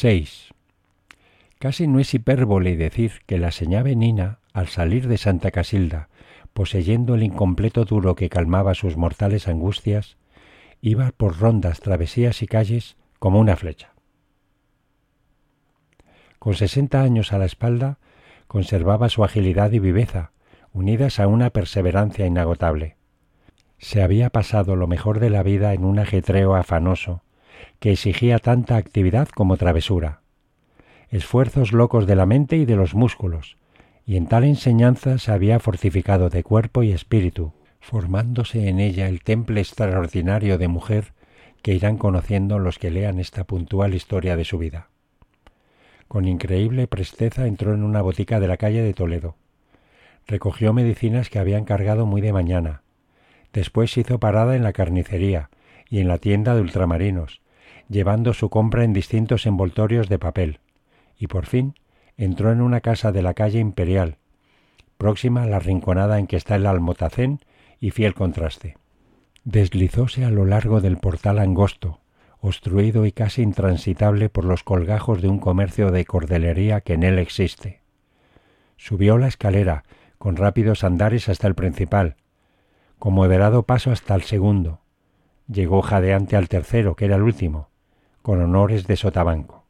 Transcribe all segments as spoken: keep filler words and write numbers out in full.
seis. Casi no es hipérbole decir que la señá Benina, al salir de Santa Casilda, poseyendo el incompleto duro que calmaba sus mortales angustias, iba por rondas, travesías y calles como una flecha. Con sesenta años a la espalda, conservaba su agilidad y viveza, unidas a una perseverancia inagotable. Se había pasado lo mejor de la vida en un ajetreo afanoso, que exigía tanta actividad como travesura, esfuerzos locos de la mente y de los músculos, y en tal enseñanza se había fortificado de cuerpo y espíritu, formándose en ella el temple extraordinario de mujer que irán conociendo los que lean esta puntual historia de su vida. Con increíble presteza entró en una botica de la calle de Toledo. Recogió medicinas que había encargado muy de mañana. Después hizo parada en la carnicería y en la tienda de ultramarinos, llevando su compra en distintos envoltorios de papel, y por fin entró en una casa de la calle Imperial, próxima a la rinconada en que está el Almotacén y fiel contraste. Deslizóse a lo largo del portal angosto, obstruido y casi intransitable por los colgajos de un comercio de cordelería que en él existe. Subió la escalera, con rápidos andares hasta el principal, con moderado paso hasta el segundo. Llegó jadeante al tercero, que era el último, con honores de sotabanco.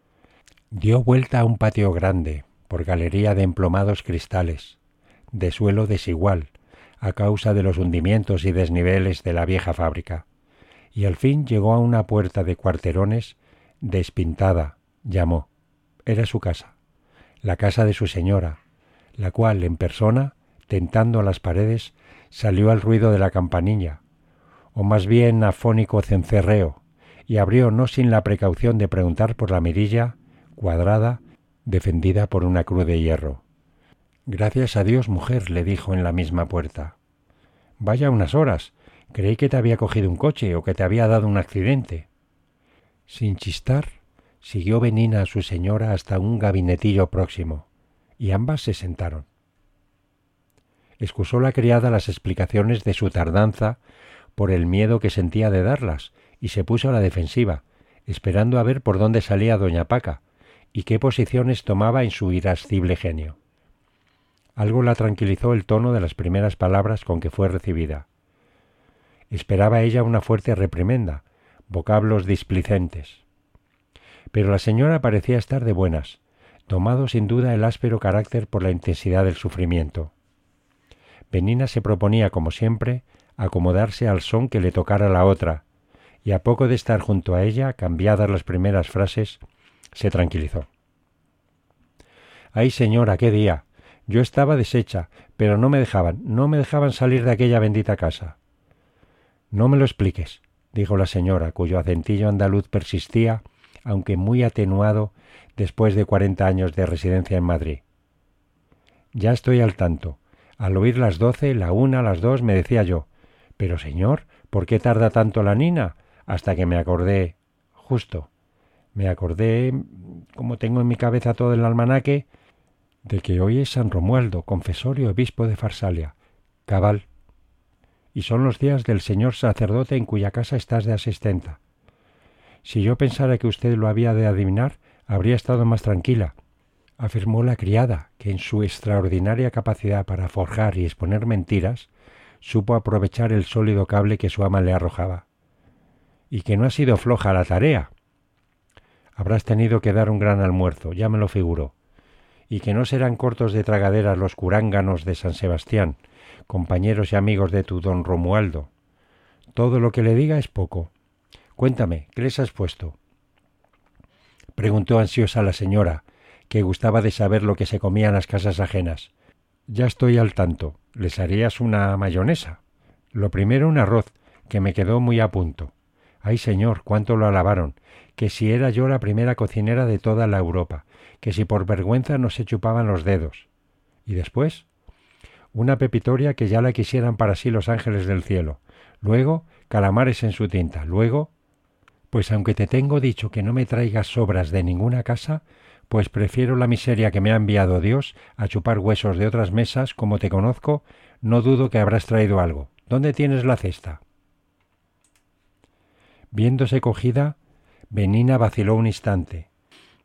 Dio vuelta a un patio grande, por galería de emplomados cristales, de suelo desigual, a causa de los hundimientos y desniveles de la vieja fábrica, y al fin llegó a una puerta de cuarterones despintada. Llamó. Era su casa, la casa de su señora, la cual, en persona, tentando a las paredes, salió al ruido de la campanilla, o más bien afónico cencerreo, y abrió no sin la precaución de preguntar por la mirilla, cuadrada, defendida por una cruz de hierro. «Gracias a Dios, mujer», le dijo en la misma puerta. «Vaya unas horas. Creí que te había cogido un coche o que te había dado un accidente». Sin chistar, siguió Benina a su señora hasta un gabinetillo próximo, y ambas se sentaron. Excusó la criada las explicaciones de su tardanza por el miedo que sentía de darlas, y se puso a la defensiva, esperando a ver por dónde salía doña Paca y qué posiciones tomaba en su irascible genio. Algo la tranquilizó el tono de las primeras palabras con que fue recibida. Esperaba ella una fuerte reprimenda, vocablos displicentes. Pero la señora parecía estar de buenas, tomado sin duda el áspero carácter por la intensidad del sufrimiento. Benina se proponía, como siempre, acomodarse al son que le tocara la otra, y a poco de estar junto a ella, cambiadas las primeras frases, se tranquilizó. «Ay, señora, qué día. Yo estaba deshecha, pero no me dejaban, no me dejaban salir de aquella bendita casa». «No me lo expliques», dijo la señora, cuyo acentillo andaluz persistía, aunque muy atenuado después de cuarenta años de residencia en Madrid. «Ya estoy al tanto. Al oír las doce, la una, las dos, me decía yo, pero señor, ¿por qué tarda tanto la nina?», hasta que me acordé, justo, me acordé, como tengo en mi cabeza todo el almanaque, de que hoy es San Romualdo, confesor y obispo de Farsalia, cabal, y son los días del señor sacerdote en cuya casa estás de asistenta. Si yo pensara que usted lo había de adivinar, habría estado más tranquila», afirmó la criada, que en su extraordinaria capacidad para forjar y exponer mentiras, supo aprovechar el sólido cable que su ama le arrojaba. «Y que no ha sido floja la tarea. Habrás tenido que dar un gran almuerzo, ya me lo figuro. Y que no serán cortos de tragaderas los curánganos de San Sebastián, compañeros y amigos de tu don Romualdo. Todo lo que le diga es poco. Cuéntame, ¿qué les has puesto?», preguntó ansiosa la señora, que gustaba de saber lo que se comía en las casas ajenas. «Ya estoy al tanto. ¿Les harías una mayonesa? Lo primero un arroz, que me quedó muy a punto. Ay, señor, cuánto lo alabaron, que si era yo la primera cocinera de toda la Europa, que si por vergüenza no se chupaban los dedos. Y después, una pepitoria que ya la quisieran para sí los ángeles del cielo. Luego, calamares en su tinta. Luego, pues aunque te tengo dicho que no me traigas sobras de ninguna casa, pues prefiero la miseria que me ha enviado Dios a chupar huesos de otras mesas, como te conozco, no dudo que habrás traído algo. ¿Dónde tienes la cesta?». Viéndose cogida, Benina vaciló un instante,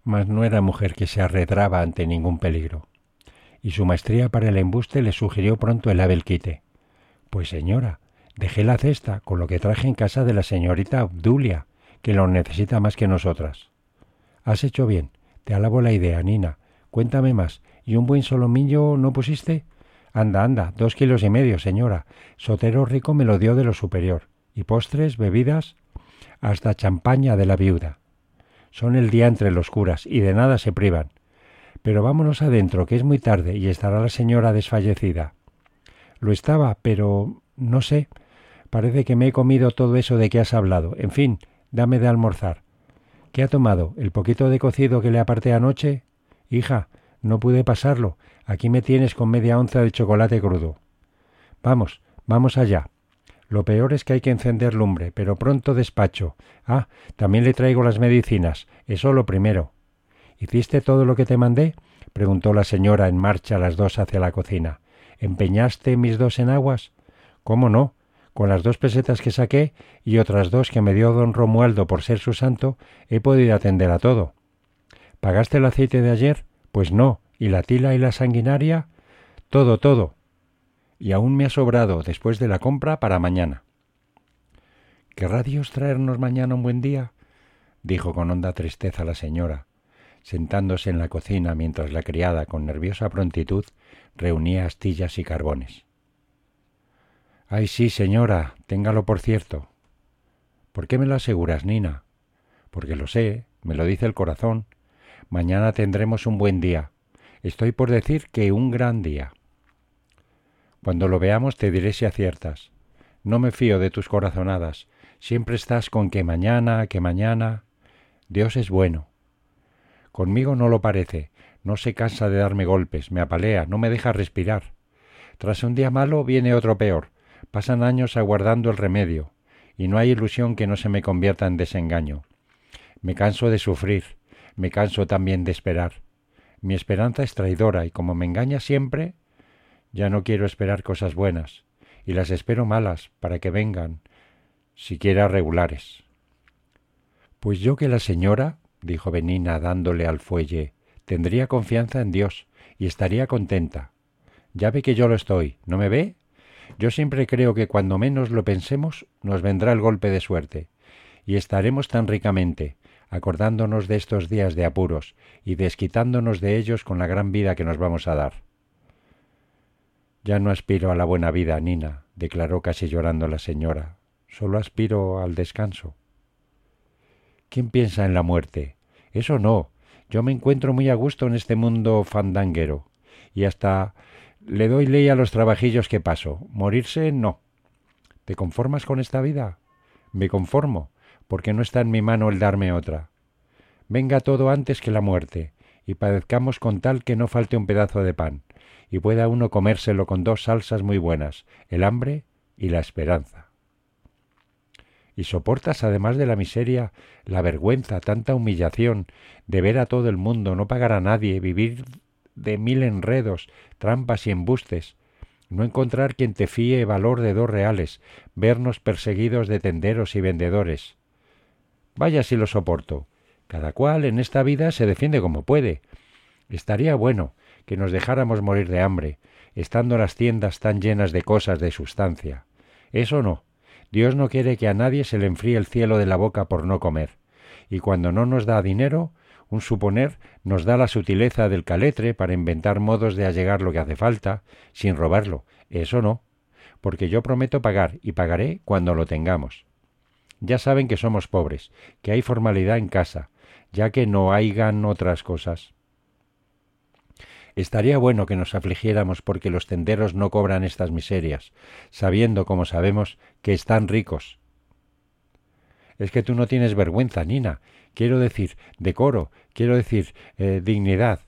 Mas no era mujer que se arredraba ante ningún peligro, y su maestría para el embuste le sugirió pronto el hábil quite. Pues señora, dejé la cesta con lo que traje en casa de la señorita Obdulia, que lo necesita más que nosotras. Has hecho bien, te alabo la idea, Nina. Cuéntame más, ¿y un buen solomillo no pusiste? Anda, anda, dos kilos y medio, señora. Sotero rico me lo dio de lo superior. ¿Y postres, bebidas? Hasta champaña de la viuda. Son el día entre los curas, y de nada se privan. Pero vámonos adentro, que es muy tarde, y estará la señora desfallecida. Lo estaba, pero no sé. Parece que me he comido todo eso de que has hablado. En fin, dame de almorzar. ¿Qué ha tomado? ¿El poquito de cocido que le aparté anoche? Hija, no pude pasarlo. Aquí me tienes con media onza de chocolate crudo. Vamos, vamos allá. Lo peor es que hay que encender lumbre, pero pronto despacho. Ah, también le traigo las medicinas. Eso lo primero. ¿Hiciste todo lo que te mandé? Preguntó la señora en marcha las dos hacia la cocina. ¿Empeñaste mis dos enaguas? ¿Cómo no? Con las dos pesetas que saqué y otras dos que me dio don Romualdo por ser su santo, he podido atender a todo. ¿Pagaste el aceite de ayer? Pues no. ¿Y la tila y la sanguinaria? Todo, todo. Y aún me ha sobrado, después de la compra, para mañana. ¿Querrá Dios traernos mañana un buen día? Dijo con honda tristeza la señora, sentándose en la cocina mientras la criada, con nerviosa prontitud, reunía astillas y carbones. Ay, sí, señora, téngalo por cierto. ¿Por qué me lo aseguras, Nina? Porque lo sé, me lo dice el corazón. Mañana tendremos un buen día. Estoy por decir que un gran día. Cuando lo veamos te diré si aciertas. No me fío de tus corazonadas. Siempre estás con que mañana, que mañana. Dios es bueno. Conmigo no lo parece. No se cansa de darme golpes, me apalea, no me deja respirar. Tras un día malo viene otro peor. Pasan años aguardando el remedio, y no hay ilusión que no se me convierta en desengaño. Me canso de sufrir, me canso también de esperar. Mi esperanza es traidora, y como me engaña siempre, ya no quiero esperar cosas buenas, y las espero malas para que vengan, siquiera regulares. Pues yo que la señora, dijo Benina dándole al fuelle, tendría confianza en Dios, y estaría contenta. Ya ve que yo lo estoy, ¿no me ve? Yo siempre creo que cuando menos lo pensemos nos vendrá el golpe de suerte, y estaremos tan ricamente, acordándonos de estos días de apuros y desquitándonos de ellos con la gran vida que nos vamos a dar. Ya no aspiro a la buena vida, Nina, declaró casi llorando la señora. Solo aspiro al descanso. ¿Quién piensa en la muerte? Eso no. Yo me encuentro muy a gusto en este mundo fandanguero, y hasta le doy ley a los trabajillos que paso. Morirse, no. ¿Te conformas con esta vida? Me conformo, porque no está en mi mano el darme otra. Venga todo antes que la muerte, y padezcamos con tal que no falte un pedazo de pan, y pueda uno comérselo con dos salsas muy buenas, el hambre y la esperanza. ¿Y soportas, además de la miseria, la vergüenza, tanta humillación, de ver a todo el mundo, no pagar a nadie, vivir de mil enredos, trampas y embustes, no encontrar quien te fíe valor de dos reales, vernos perseguidos de tenderos y vendedores? Vaya si lo soporto. Cada cual en esta vida se defiende como puede. Estaría bueno que nos dejáramos morir de hambre, estando las tiendas tan llenas de cosas de sustancia. Eso no. Dios no quiere que a nadie se le enfríe el cielo de la boca por no comer. Y cuando no nos da dinero, un suponer nos da la sutileza del caletre para inventar modos de allegar lo que hace falta, sin robarlo. Eso no, porque yo prometo pagar y pagaré cuando lo tengamos. Ya saben que somos pobres, que hay formalidad en casa, ya que no hayan otras cosas. Estaría bueno que nos afligiéramos porque los tenderos no cobran estas miserias, sabiendo, como sabemos, que están ricos. Es que tú no tienes vergüenza, Nina. Quiero decir, decoro, quiero decir, eh, dignidad.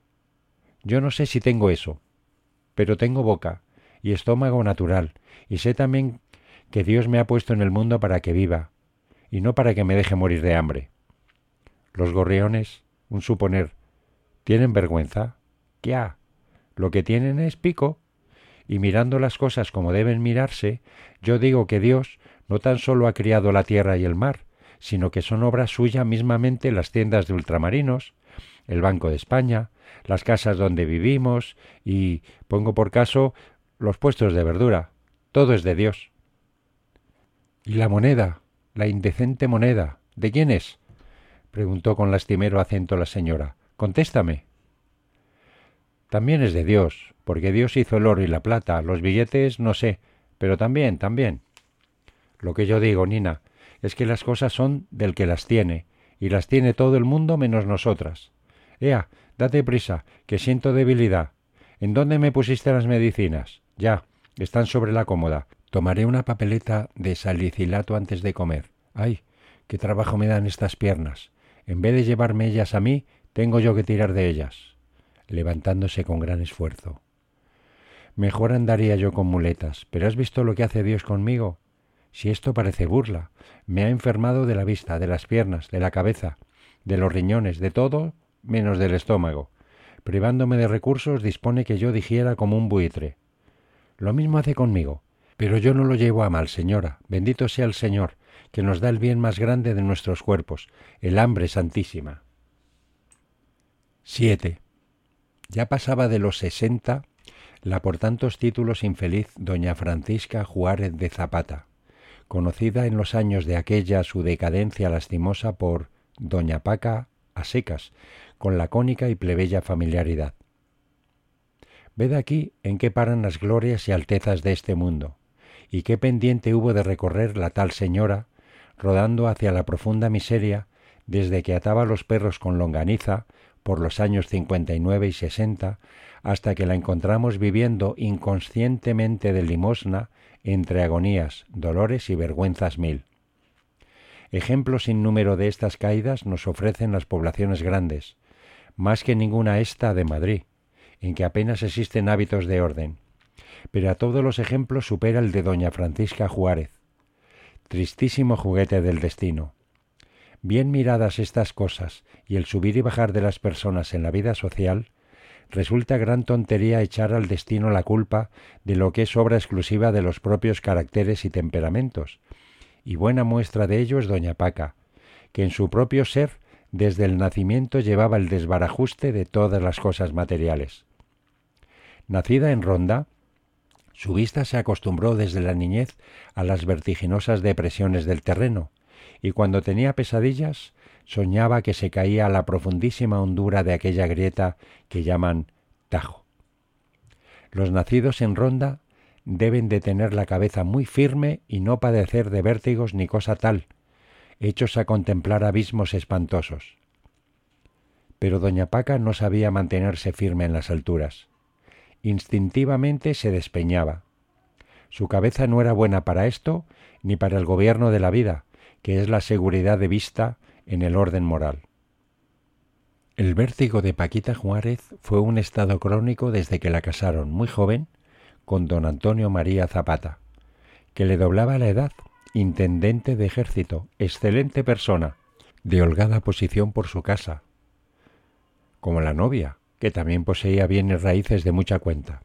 Yo no sé si tengo eso, pero tengo boca y estómago natural, y sé también que Dios me ha puesto en el mundo para que viva, y no para que me deje morir de hambre. Los gorriones, un suponer, ¿tienen vergüenza? ¡Ya! Lo que tienen es pico, y mirando las cosas como deben mirarse, yo digo que Dios no tan solo ha criado la tierra y el mar, sino que son obra suya mismamente las tiendas de ultramarinos, el Banco de España, las casas donde vivimos y, pongo por caso, los puestos de verdura. Todo es de Dios. ¿Y la moneda? La indecente moneda. ¿De quién es? Preguntó con lastimero acento la señora. Contéstame. También es de Dios, porque Dios hizo el oro y la plata. Los billetes no sé, pero también, también. Lo que yo digo, Nina, es que las cosas son del que las tiene, y las tiene todo el mundo menos nosotras. Ea, date prisa, que siento debilidad. ¿En dónde me pusiste las medicinas? Ya, están sobre la cómoda. Tomaré una papeleta de salicilato antes de comer. ¡Ay, qué trabajo me dan estas piernas! En vez de llevarme ellas a mí, tengo yo que tirar de ellas. Levantándose con gran esfuerzo. Mejor andaría yo con muletas, pero ¿has visto lo que hace Dios conmigo? Si esto parece burla, me ha enfermado de la vista, de las piernas, de la cabeza, de los riñones, de todo, menos del estómago. Privándome de recursos, dispone que yo digiera como un buitre. Lo mismo hace conmigo, pero yo no lo llevo a mal, señora. Bendito sea el Señor, que nos da el bien más grande de nuestros cuerpos, el hambre santísima. siete. Ya pasaba de los sesenta la por tantos títulos infeliz doña Francisca Juárez de Zapata, conocida en los años de aquella su decadencia lastimosa por doña Paca a secas, con lacónica y plebeya familiaridad. Ved aquí en qué paran las glorias y altezas de este mundo, y qué pendiente hubo de recorrer la tal señora, rodando hacia la profunda miseria, desde que ataba los perros con longaniza, por los años cincuenta y nueve y sesenta, hasta que la encontramos viviendo inconscientemente de limosna entre agonías, dolores y vergüenzas mil. Ejemplos sin número de estas caídas nos ofrecen las poblaciones grandes, más que ninguna esta de Madrid, en que apenas existen hábitos de orden, pero a todos los ejemplos supera el de doña Francisca Juárez. Tristísimo juguete del destino. Bien miradas estas cosas y el subir y bajar de las personas en la vida social, resulta gran tontería echar al destino la culpa de lo que es obra exclusiva de los propios caracteres y temperamentos, y buena muestra de ello es doña Paca, que en su propio ser desde el nacimiento llevaba el desbarajuste de todas las cosas materiales. Nacida en Ronda, su vista se acostumbró desde la niñez a las vertiginosas depresiones del terreno, y cuando tenía pesadillas soñaba que se caía a la profundísima hondura de aquella grieta que llaman Tajo. Los nacidos en Ronda deben de tener la cabeza muy firme y no padecer de vértigos ni cosa tal, hechos a contemplar abismos espantosos. Pero doña Paca no sabía mantenerse firme en las alturas. Instintivamente se despeñaba. Su cabeza no era buena para esto ni para el gobierno de la vida, que es la seguridad de vista en el orden moral. El vértigo de Paquita Juárez fue un estado crónico desde que la casaron, muy joven, con don Antonio María Zapata, que le doblaba la edad, intendente de ejército, excelente persona, de holgada posición por su casa, como la novia, que también poseía bienes raíces de mucha cuenta.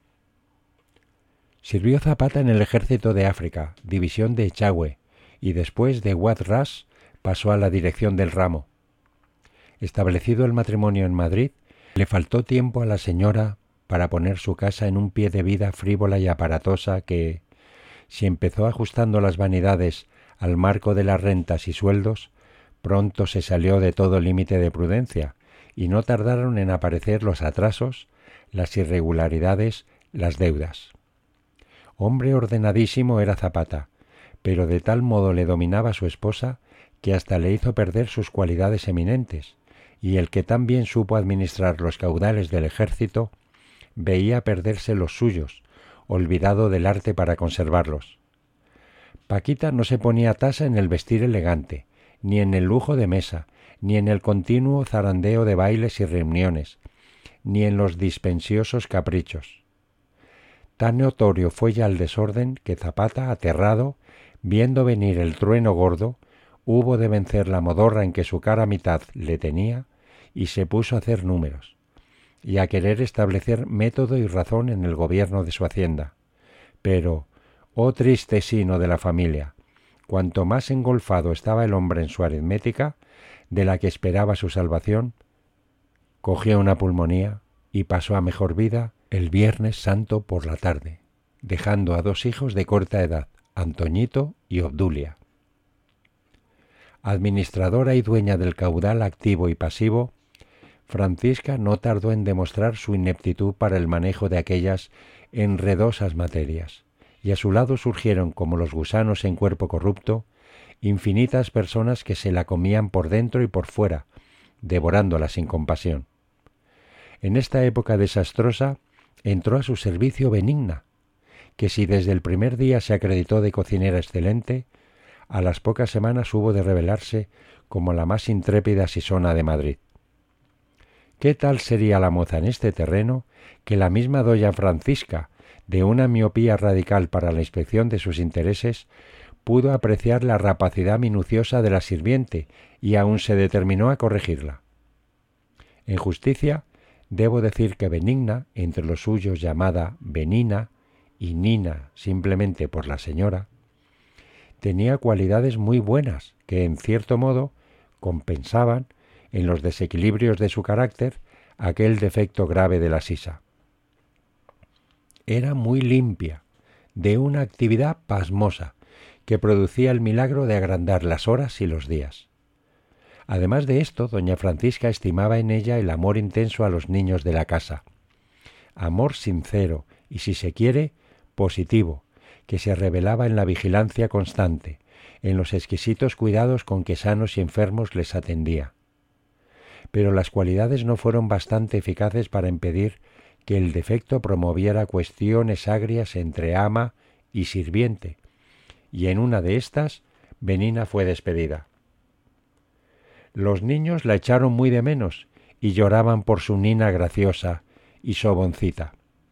Sirvió Zapata en el ejército de África, división de Echagüe, y después de Wad Ras pasó a la dirección del ramo. Establecido el matrimonio en Madrid, le faltó tiempo a la señora para poner su casa en un pie de vida frívola y aparatosa que, si empezó ajustando las vanidades al marco de las rentas y sueldos, pronto se salió de todo límite de prudencia, y no tardaron en aparecer los atrasos, las irregularidades, las deudas. Hombre ordenadísimo era Zapata, pero de tal modo le dominaba su esposa que hasta le hizo perder sus cualidades eminentes, y el que tan bien supo administrar los caudales del ejército veía perderse los suyos, olvidado del arte para conservarlos. Paquita no se ponía tasa en el vestir elegante, ni en el lujo de mesa, ni en el continuo zarandeo de bailes y reuniones, ni en los dispensiosos caprichos. Tan notorio fue ya el desorden que Zapata, aterrado, viendo venir el trueno gordo, hubo de vencer la modorra en que su cara mitad le tenía y se puso a hacer números, y a querer establecer método y razón en el gobierno de su hacienda. Pero, oh triste sino de la familia, cuanto más engolfado estaba el hombre en su aritmética, de la que esperaba su salvación, cogió una pulmonía y pasó a mejor vida el Viernes Santo por la tarde, dejando a dos hijos de corta edad, Antoñito y Obdulia. Administradora y dueña del caudal activo y pasivo, Francisca no tardó en demostrar su ineptitud para el manejo de aquellas enredosas materias, y a su lado surgieron, como los gusanos en cuerpo corrupto, infinitas personas que se la comían por dentro y por fuera, devorándola sin compasión. En esta época desastrosa entró a su servicio Benigna, que si desde el primer día se acreditó de cocinera excelente, a las pocas semanas hubo de revelarse como la más intrépida sisona de Madrid. ¿Qué tal sería la moza en este terreno que la misma doña Francisca, de una miopía radical para la inspección de sus intereses, pudo apreciar la rapacidad minuciosa de la sirviente y aún se determinó a corregirla? En justicia, debo decir que Benigna, entre los suyos llamada Benina y Nina simplemente por la señora, tenía cualidades muy buenas que, en cierto modo, compensaban, en los desequilibrios de su carácter, aquel defecto grave de la sisa. Era muy limpia, de una actividad pasmosa, que producía el milagro de agrandar las horas y los días. Además de esto, doña Francisca estimaba en ella el amor intenso a los niños de la casa. Amor sincero y, si se quiere, positivo, que se revelaba en la vigilancia constante, en los exquisitos cuidados con que sanos y enfermos les atendía. Pero las cualidades no fueron bastante eficaces para impedir que el defecto promoviera cuestiones agrias entre ama y sirviente, y en una de estas, Benina fue despedida. Los niños la echaron muy de menos y lloraban por su nina graciosa y soboncita.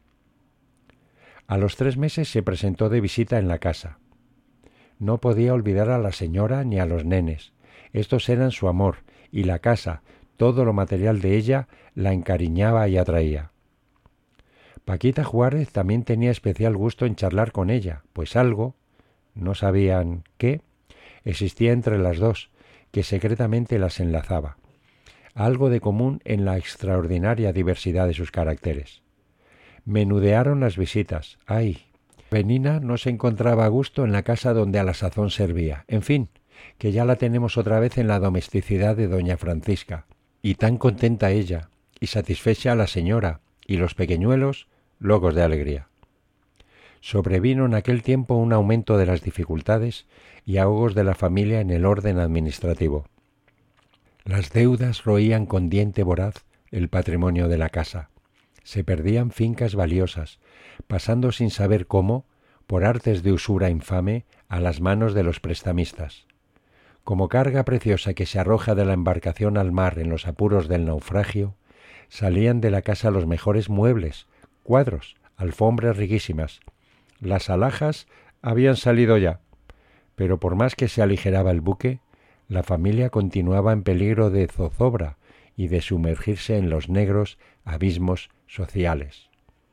A los tres meses se presentó de visita en la casa. No podía olvidar a la señora ni a los nenes. Estos eran su amor, y la casa, todo lo material de ella, la encariñaba y atraía. Paquita Juárez también tenía especial gusto en charlar con ella, pues algo, no sabían qué, existía entre las dos, que secretamente las enlazaba. Algo de común en la extraordinaria diversidad de sus caracteres. Menudearon las visitas. ¡Ay! Benina no se encontraba a gusto en la casa donde a la sazón servía. En fin, que ya la tenemos otra vez en la domesticidad de doña Francisca. Y tan contenta ella, y satisfecha la señora, y los pequeñuelos, locos de alegría. Sobrevino en aquel tiempo un aumento de las dificultades y ahogos de la familia en el orden administrativo. Las deudas roían con diente voraz el patrimonio de la casa. Se perdían fincas valiosas, pasando sin saber cómo, por artes de usura infame, a las manos de los prestamistas. Como carga preciosa que se arroja de la embarcación al mar en los apuros del naufragio, salían de la casa los mejores muebles, cuadros, alfombras riquísimas. Las alhajas habían salido ya, pero por más que se aligeraba el buque, la familia continuaba en peligro de zozobra y de sumergirse en los negros abismos sociales.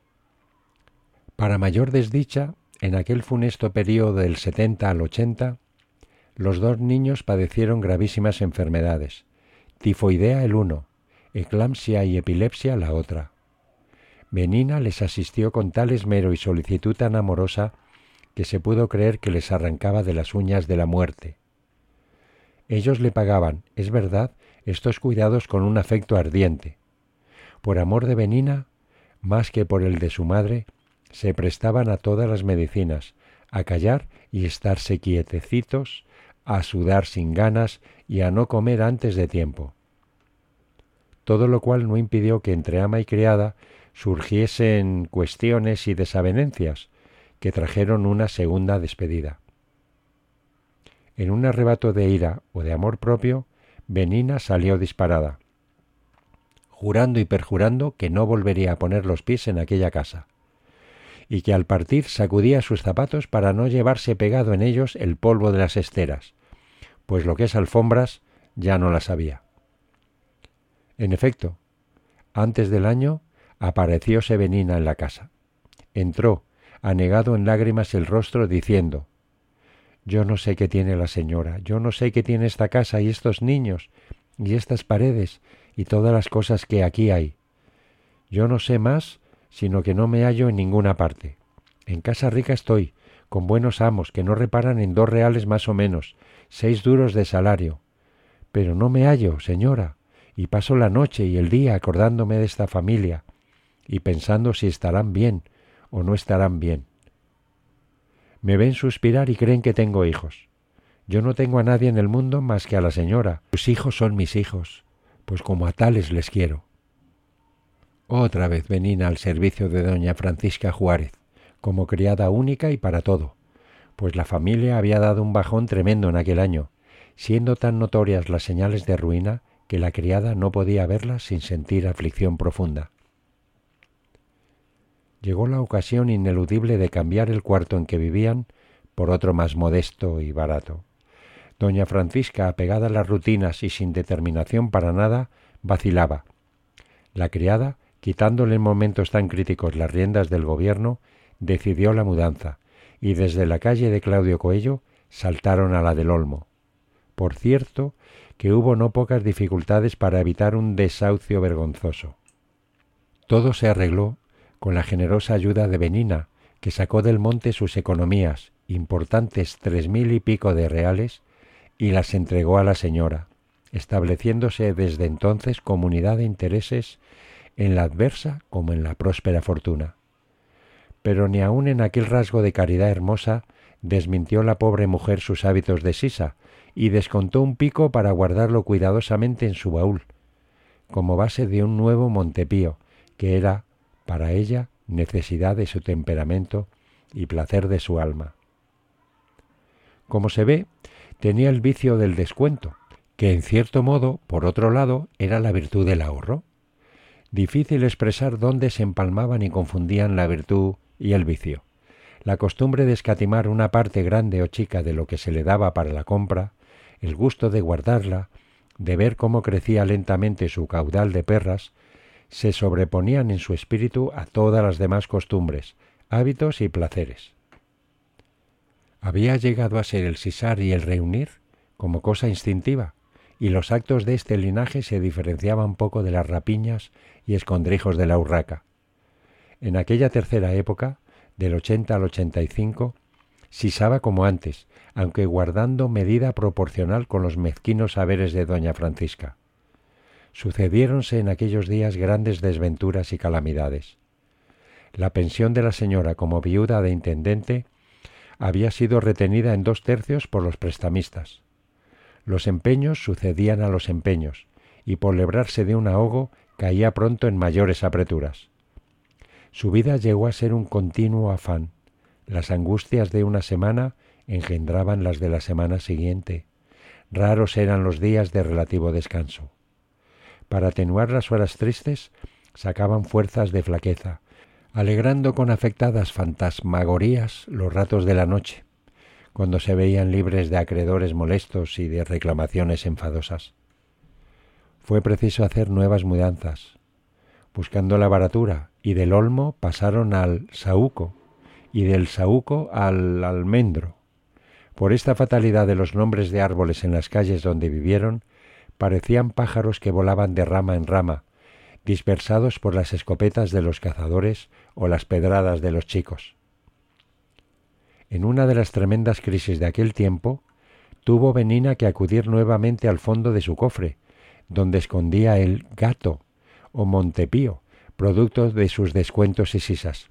Para mayor desdicha, en aquel funesto período del setenta al ochenta, los dos niños padecieron gravísimas enfermedades, tifoidea el uno, eclampsia y epilepsia la otra. Benina les asistió con tal esmero y solicitud tan amorosa que se pudo creer que les arrancaba de las uñas de la muerte. Ellos le pagaban, es verdad, estos cuidados con un afecto ardiente. Por amor de Benina, más que por el de su madre, se prestaban a todas las medicinas, a callar y estarse quietecitos, a sudar sin ganas y a no comer antes de tiempo. Todo lo cual no impidió que entre ama y criada surgiesen cuestiones y desavenencias que trajeron una segunda despedida. En un arrebato de ira o de amor propio, Benina salió disparada, jurando y perjurando que no volvería a poner los pies en aquella casa, y que al partir sacudía sus zapatos para no llevarse pegado en ellos el polvo de las esteras, pues lo que es alfombras ya no las había. En efecto, antes del año aparecióse Benina en la casa. Entró, anegado en lágrimas el rostro, diciendo: «Yo no sé qué tiene la señora, yo no sé qué tiene esta casa y estos niños, y estas paredes y todas las cosas que aquí hay. Yo no sé más, sino que no me hallo en ninguna parte. En casa rica estoy, con buenos amos que no reparan en dos reales más o menos, seis duros de salario. Pero no me hallo, señora, y paso la noche y el día acordándome de esta familia y pensando si estarán bien o no estarán bien. Me ven suspirar y creen que tengo hijos. Yo no tengo a nadie en el mundo más que a la señora. Sus hijos son mis hijos, pues como a tales les quiero. Otra vez Benina al servicio de doña Francisca Juárez, como criada única y para todo, pues la familia había dado un bajón tremendo en aquel año, siendo tan notorias las señales de ruina que la criada no podía verlas sin sentir aflicción profunda. Llegó la ocasión ineludible de cambiar el cuarto en que vivían por otro más modesto y barato. Doña Francisca, apegada a las rutinas y sin determinación para nada, vacilaba. La criada, quitándole en momentos tan críticos las riendas del gobierno, decidió la mudanza, y desde la calle de Claudio Coello saltaron a la del Olmo. Por cierto, que hubo no pocas dificultades para evitar un desahucio vergonzoso. Todo se arregló con la generosa ayuda de Benina, que sacó del monte sus economías, importantes tres mil y pico de reales, y las entregó a la señora, estableciéndose desde entonces comunidad de intereses en la adversa como en la próspera fortuna. Pero ni aun en aquel rasgo de caridad hermosa desmintió la pobre mujer sus hábitos de sisa y descontó un pico para guardarlo cuidadosamente en su baúl, como base de un nuevo Montepío, que era, para ella, necesidad de su temperamento y placer de su alma. Como se ve, tenía el vicio del descuento, que en cierto modo, por otro lado, era la virtud del ahorro. Difícil expresar dónde se empalmaban y confundían la virtud y el vicio. La costumbre de escatimar una parte grande o chica de lo que se le daba para la compra, el gusto de guardarla, de ver cómo crecía lentamente su caudal de perras, se sobreponían en su espíritu a todas las demás costumbres, hábitos y placeres. Había llegado a ser el sisar y el reunir como cosa instintiva, y los actos de este linaje se diferenciaban poco de las rapiñas y escondrijos de la urraca. En aquella tercera época, del ochenta al ochenta y cinco, sisaba como antes, aunque guardando medida proporcional con los mezquinos saberes de doña Francisca. Sucediéronse en aquellos días grandes desventuras y calamidades. La pensión de la señora como viuda de intendente había sido retenida en dos tercios por los prestamistas. Los empeños sucedían a los empeños, y por librarse de un ahogo caía pronto en mayores apreturas. Su vida llegó a ser un continuo afán. Las angustias de una semana engendraban las de la semana siguiente. Raros eran los días de relativo descanso. Para atenuar las horas tristes, sacaban fuerzas de flaqueza, alegrando con afectadas fantasmagorías los ratos de la noche, cuando se veían libres de acreedores molestos y de reclamaciones enfadosas. Fue preciso hacer nuevas mudanzas. Buscando la baratura, y del olmo pasaron al saúco, y del saúco al almendro. Por esta fatalidad de los nombres de árboles en las calles donde vivieron, parecían pájaros que volaban de rama en rama, dispersados por las escopetas de los cazadores o las pedradas de los chicos. En una de las tremendas crisis de aquel tiempo, tuvo Benina que acudir nuevamente al fondo de su cofre, donde escondía el gato o Montepío, producto de sus descuentos y sisas.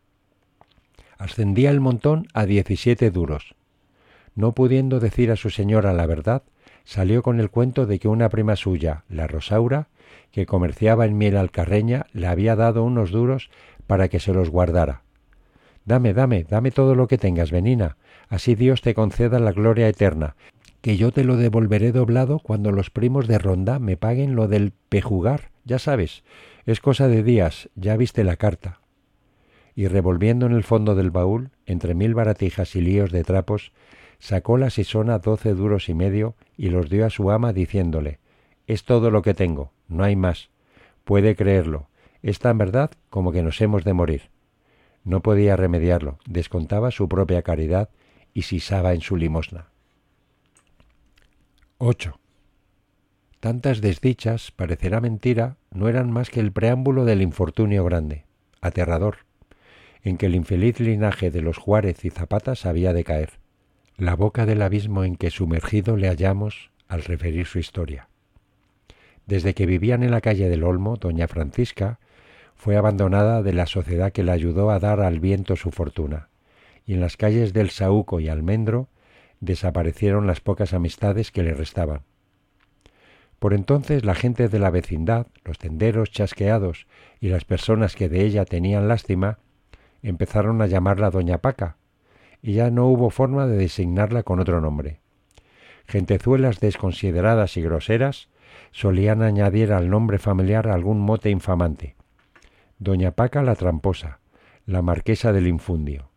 Ascendía el montón a diecisiete duros. No pudiendo decir a su señora la verdad, salió con el cuento de que una prima suya, la Rosaura, que comerciaba en miel alcarreña, le había dado unos duros para que se los guardara. Dame, dame, dame todo lo que tengas, Benina, así Dios te conceda la gloria eterna, que yo te lo devolveré doblado cuando los primos de Ronda me paguen lo del pejugar, ya sabes, es cosa de días, ya viste la carta. Y revolviendo en el fondo del baúl, entre mil baratijas y líos de trapos, sacó la sisona doce duros y medio y los dio a su ama diciéndole: «Es todo lo que tengo, no hay más. Puede creerlo, es tan verdad como que nos hemos de morir». No podía remediarlo, descontaba su propia caridad y sisaba en su limosna. ocho. Tantas desdichas, parecerá mentira, no eran más que el preámbulo del infortunio grande, aterrador, en que el infeliz linaje de los Juárez y Zapatas había de caer, la boca del abismo en que sumergido le hallamos al referir su historia. Desde que vivían en la calle del Olmo, doña Francisca fue abandonada de la sociedad que le ayudó a dar al viento su fortuna, y en las calles del Saúco y Almendro desaparecieron las pocas amistades que le restaban. Por entonces la gente de la vecindad, los tenderos chasqueados y las personas que de ella tenían lástima, empezaron a llamarla Doña Paca, y ya no hubo forma de designarla con otro nombre. Gentezuelas desconsideradas y groseras solían añadir al nombre familiar algún mote infamante. Doña Paca la tramposa, la marquesa del infundio.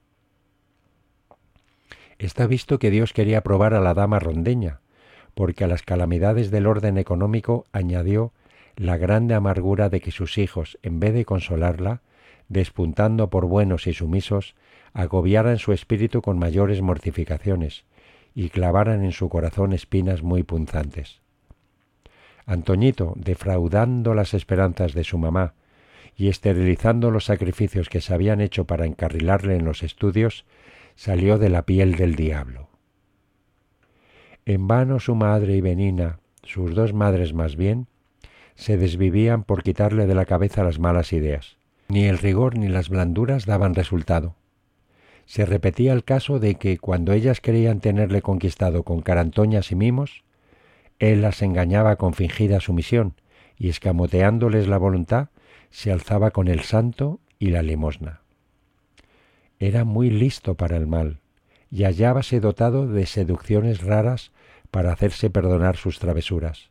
Está visto que Dios quería probar a la dama rondeña, porque a las calamidades del orden económico añadió la grande amargura de que sus hijos, en vez de consolarla, despuntando por buenos y sumisos, agobiaran su espíritu con mayores mortificaciones y clavaran en su corazón espinas muy punzantes. Antoñito, defraudando las esperanzas de su mamá y esterilizando los sacrificios que se habían hecho para encarrilarle en los estudios, salió de la piel del diablo. En vano su madre y Benina, sus dos madres más bien, se desvivían por quitarle de la cabeza las malas ideas. Ni el rigor ni las blanduras daban resultado. Se repetía el caso de que, cuando ellas creían tenerle conquistado con carantoñas y mimos, él las engañaba con fingida sumisión y, escamoteándoles la voluntad, se alzaba con el santo y la limosna. Era muy listo para el mal, y hallábase dotado de seducciones raras para hacerse perdonar sus travesuras.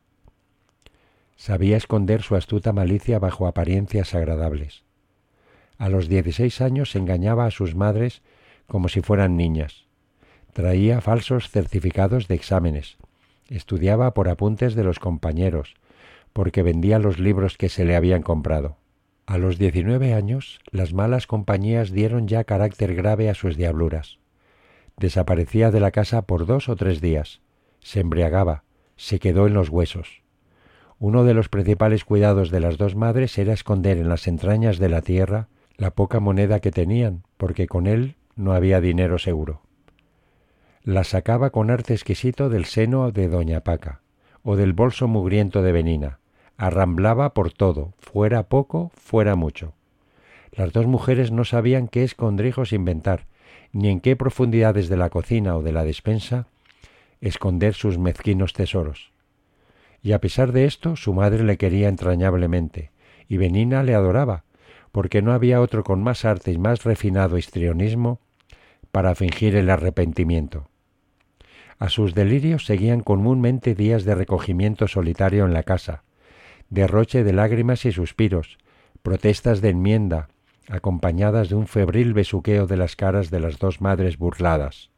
Sabía esconder su astuta malicia bajo apariencias agradables. A los dieciséis años engañaba a sus madres como si fueran niñas. Traía falsos certificados de exámenes. Estudiaba por apuntes de los compañeros, porque vendía los libros que se le habían comprado. A los diecinueve años, las malas compañías dieron ya carácter grave a sus diabluras. Desaparecía de la casa por dos o tres días. Se embriagaba, se quedó en los huesos. Uno de los principales cuidados de las dos madres era esconder en las entrañas de la tierra la poca moneda que tenían, porque con él no había dinero seguro. La sacaba con arte exquisito del seno de doña Paca, o del bolso mugriento de Benina. Arramblaba por todo, fuera poco, fuera mucho. Las dos mujeres no sabían qué escondrijos inventar, ni en qué profundidades de la cocina o de la despensa esconder sus mezquinos tesoros. Y a pesar de esto, su madre le quería entrañablemente, y Benina le adoraba, porque no había otro con más arte y más refinado histrionismo para fingir el arrepentimiento. A sus delirios seguían comúnmente días de recogimiento solitario en la casa, derroche de lágrimas y suspiros, protestas de enmienda, acompañadas de un febril besuqueo de las caras de las dos madres burladas.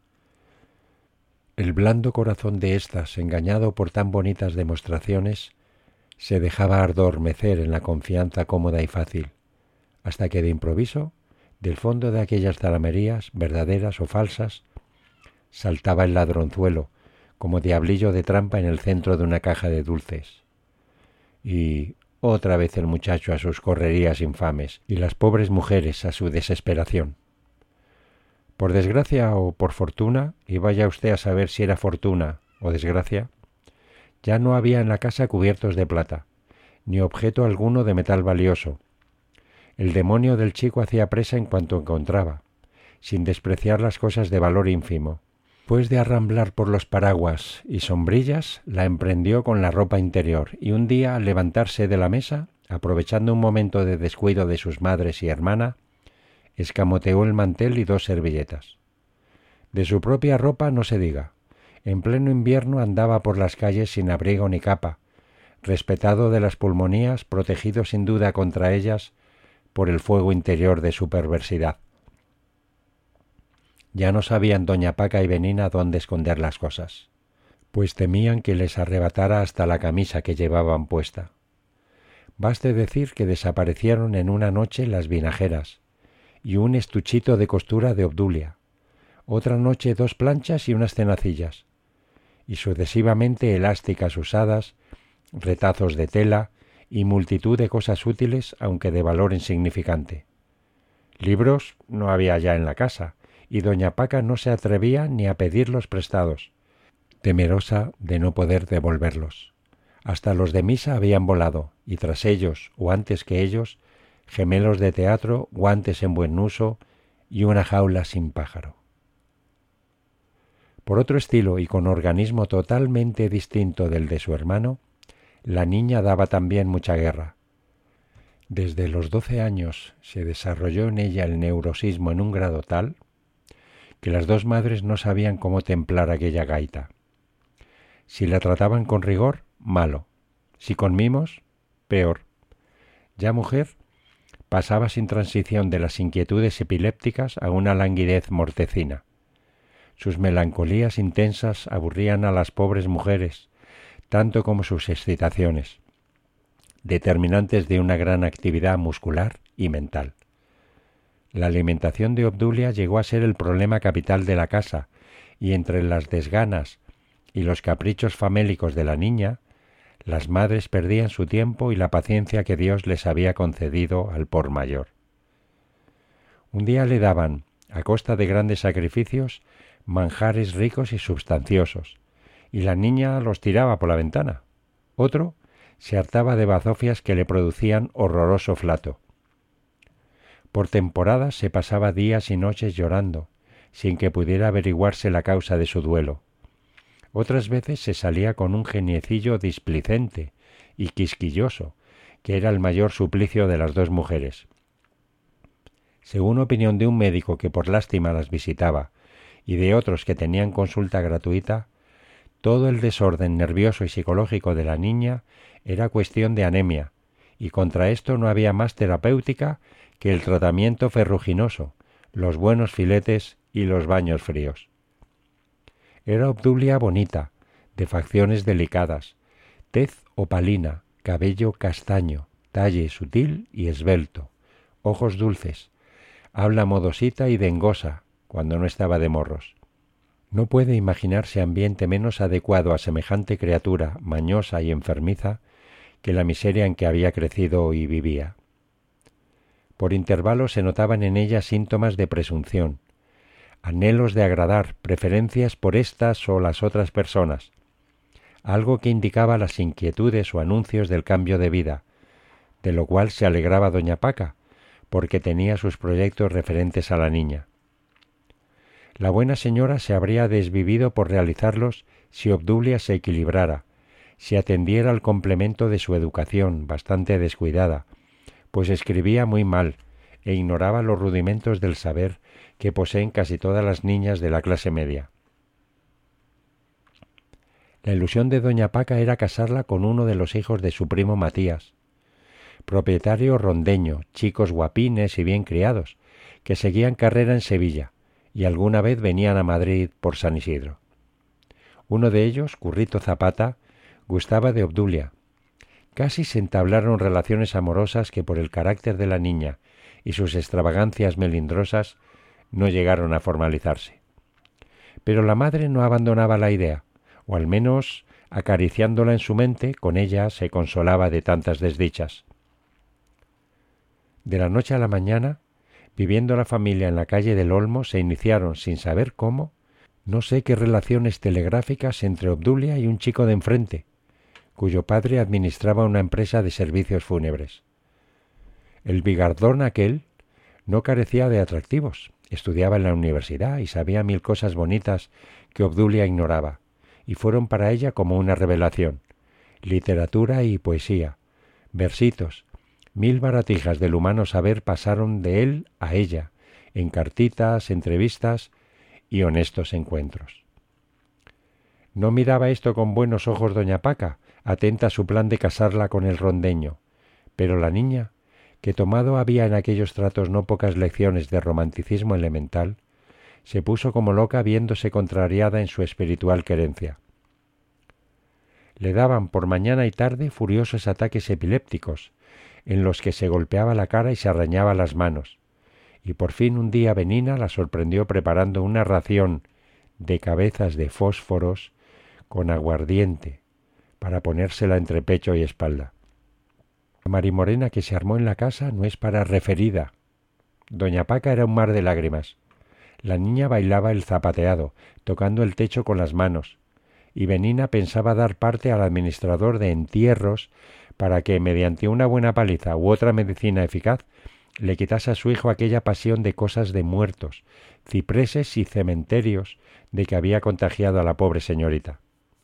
El blando corazón de éstas, engañado por tan bonitas demostraciones, se dejaba adormecer en la confianza cómoda y fácil, hasta que de improviso, del fondo de aquellas zalamerías, verdaderas o falsas, saltaba el ladronzuelo, como diablillo de trampa en el centro de una caja de dulces. Y otra vez el muchacho a sus correrías infames, y las pobres mujeres a su desesperación. Por desgracia o por fortuna, y vaya usted a saber si era fortuna o desgracia, ya no había en la casa cubiertos de plata, ni objeto alguno de metal valioso. El demonio del chico hacía presa en cuanto encontraba, sin despreciar las cosas de valor ínfimo. Después de arramblar por los paraguas y sombrillas, la emprendió con la ropa interior, y un día, al levantarse de la mesa, aprovechando un momento de descuido de sus madres y hermana, escamoteó el mantel y dos servilletas. De su propia ropa no se diga. En pleno invierno andaba por las calles sin abrigo ni capa, respetado de las pulmonías, protegido sin duda contra ellas por el fuego interior de su perversidad. Ya no sabían doña Paca y Benina dónde esconder las cosas, pues temían que les arrebatara hasta la camisa que llevaban puesta. Baste decir que desaparecieron en una noche las vinajeras y un estuchito de costura de Obdulia, otra noche dos planchas y unas tenacillas, y sucesivamente elásticas usadas retazos de tela y multitud de cosas útiles, aunque de valor insignificante. Libros no había ya en la casa, y doña Paca no se atrevía ni a pedirlos prestados, temerosa de no poder devolverlos. Hasta los de misa habían volado, y tras ellos, o antes que ellos, gemelos de teatro, guantes en buen uso y una jaula sin pájaro. Por otro estilo y con organismo totalmente distinto del de su hermano, la niña daba también mucha guerra. Desde los doce años se desarrolló en ella el neurosismo en un grado tal que las dos madres no sabían cómo templar aquella gaita. Si la trataban con rigor, malo; si con mimos, peor. Ya mujer, pasaba sin transición de las inquietudes epilépticas a una languidez mortecina. Sus melancolías intensas aburrían a las pobres mujeres, tanto como sus excitaciones, determinantes de una gran actividad muscular y mental. La alimentación de Obdulia llegó a ser el problema capital de la casa, y entre las desganas y los caprichos famélicos de la niña, las madres perdían su tiempo y la paciencia que Dios les había concedido al por mayor. Un día le daban, a costa de grandes sacrificios, manjares ricos y substanciosos, y la niña los tiraba por la ventana. Otro se hartaba de bazofias que le producían horroroso flato. Por temporadas se pasaba días y noches llorando, sin que pudiera averiguarse la causa de su duelo. Otras veces se salía con un geniecillo displicente y quisquilloso, que era el mayor suplicio de las dos mujeres. Según opinión de un médico que por lástima las visitaba, y de otros que tenían consulta gratuita, todo el desorden nervioso y psicológico de la niña era cuestión de anemia, y contra esto no había más terapéutica que el tratamiento ferruginoso, los buenos filetes y los baños fríos. Era Obdulia bonita, de facciones delicadas, tez opalina, cabello castaño, talle sutil y esbelto, ojos dulces, habla modosita y dengosa cuando no estaba de morros. No puede imaginarse ambiente menos adecuado a semejante criatura mañosa y enfermiza que la miseria en que había crecido y vivía. Por intervalos se notaban en ella síntomas de presunción, anhelos de agradar, preferencias por estas o las otras personas, algo que indicaba las inquietudes o anuncios del cambio de vida, de lo cual se alegraba doña Paca, porque tenía sus proyectos referentes a la niña. La buena señora se habría desvivido por realizarlos si Obdulia se equilibrara, si atendiera al complemento de su educación, bastante descuidada, pues escribía muy mal e ignoraba los rudimentos del saber que poseen casi todas las niñas de la clase media. La ilusión de doña Paca era casarla con uno de los hijos de su primo Matías, propietario rondeño, chicos guapines y bien criados, que seguían carrera en Sevilla, y alguna vez venían a Madrid por San Isidro. Uno de ellos, Currito Zapata, gustaba de Obdulia. Casi se entablaron relaciones amorosas que por el carácter de la niña y sus extravagancias melindrosas no llegaron a formalizarse. Pero la madre no abandonaba la idea, o al menos, acariciándola en su mente, con ella se consolaba de tantas desdichas. De la noche a la mañana, viviendo la familia en la calle del Olmo, se iniciaron, sin saber cómo, no sé qué relaciones telegráficas entre Obdulia y un chico de enfrente, cuyo padre administraba una empresa de servicios fúnebres. El bigardón aquel no carecía de atractivos, estudiaba en la universidad y sabía mil cosas bonitas que Obdulia ignoraba, y fueron para ella como una revelación: literatura y poesía, versitos, mil baratijas del humano saber pasaron de él a ella, en cartitas, entrevistas y honestos encuentros. No miraba esto con buenos ojos doña Paca, atenta a su plan de casarla con el rondeño, pero la niña, que tomado había en aquellos tratos no pocas lecciones de romanticismo elemental, se puso como loca viéndose contrariada en su espiritual querencia. Le daban por mañana y tarde furiosos ataques epilépticos, en los que se golpeaba la cara y se arañaba las manos, y por fin un día Benina la sorprendió preparando una ración de cabezas de fósforos con aguardiente, para ponérsela entre pecho y espalda. La marimorena que se armó en la casa no es para referida. Doña Paca era un mar de lágrimas. La niña bailaba el zapateado, tocando el techo con las manos, y Benina pensaba dar parte al administrador de entierros para que, mediante una buena paliza u otra medicina eficaz, le quitase a su hijo aquella pasión de cosas de muertos, cipreses y cementerios de que había contagiado a la pobre señorita.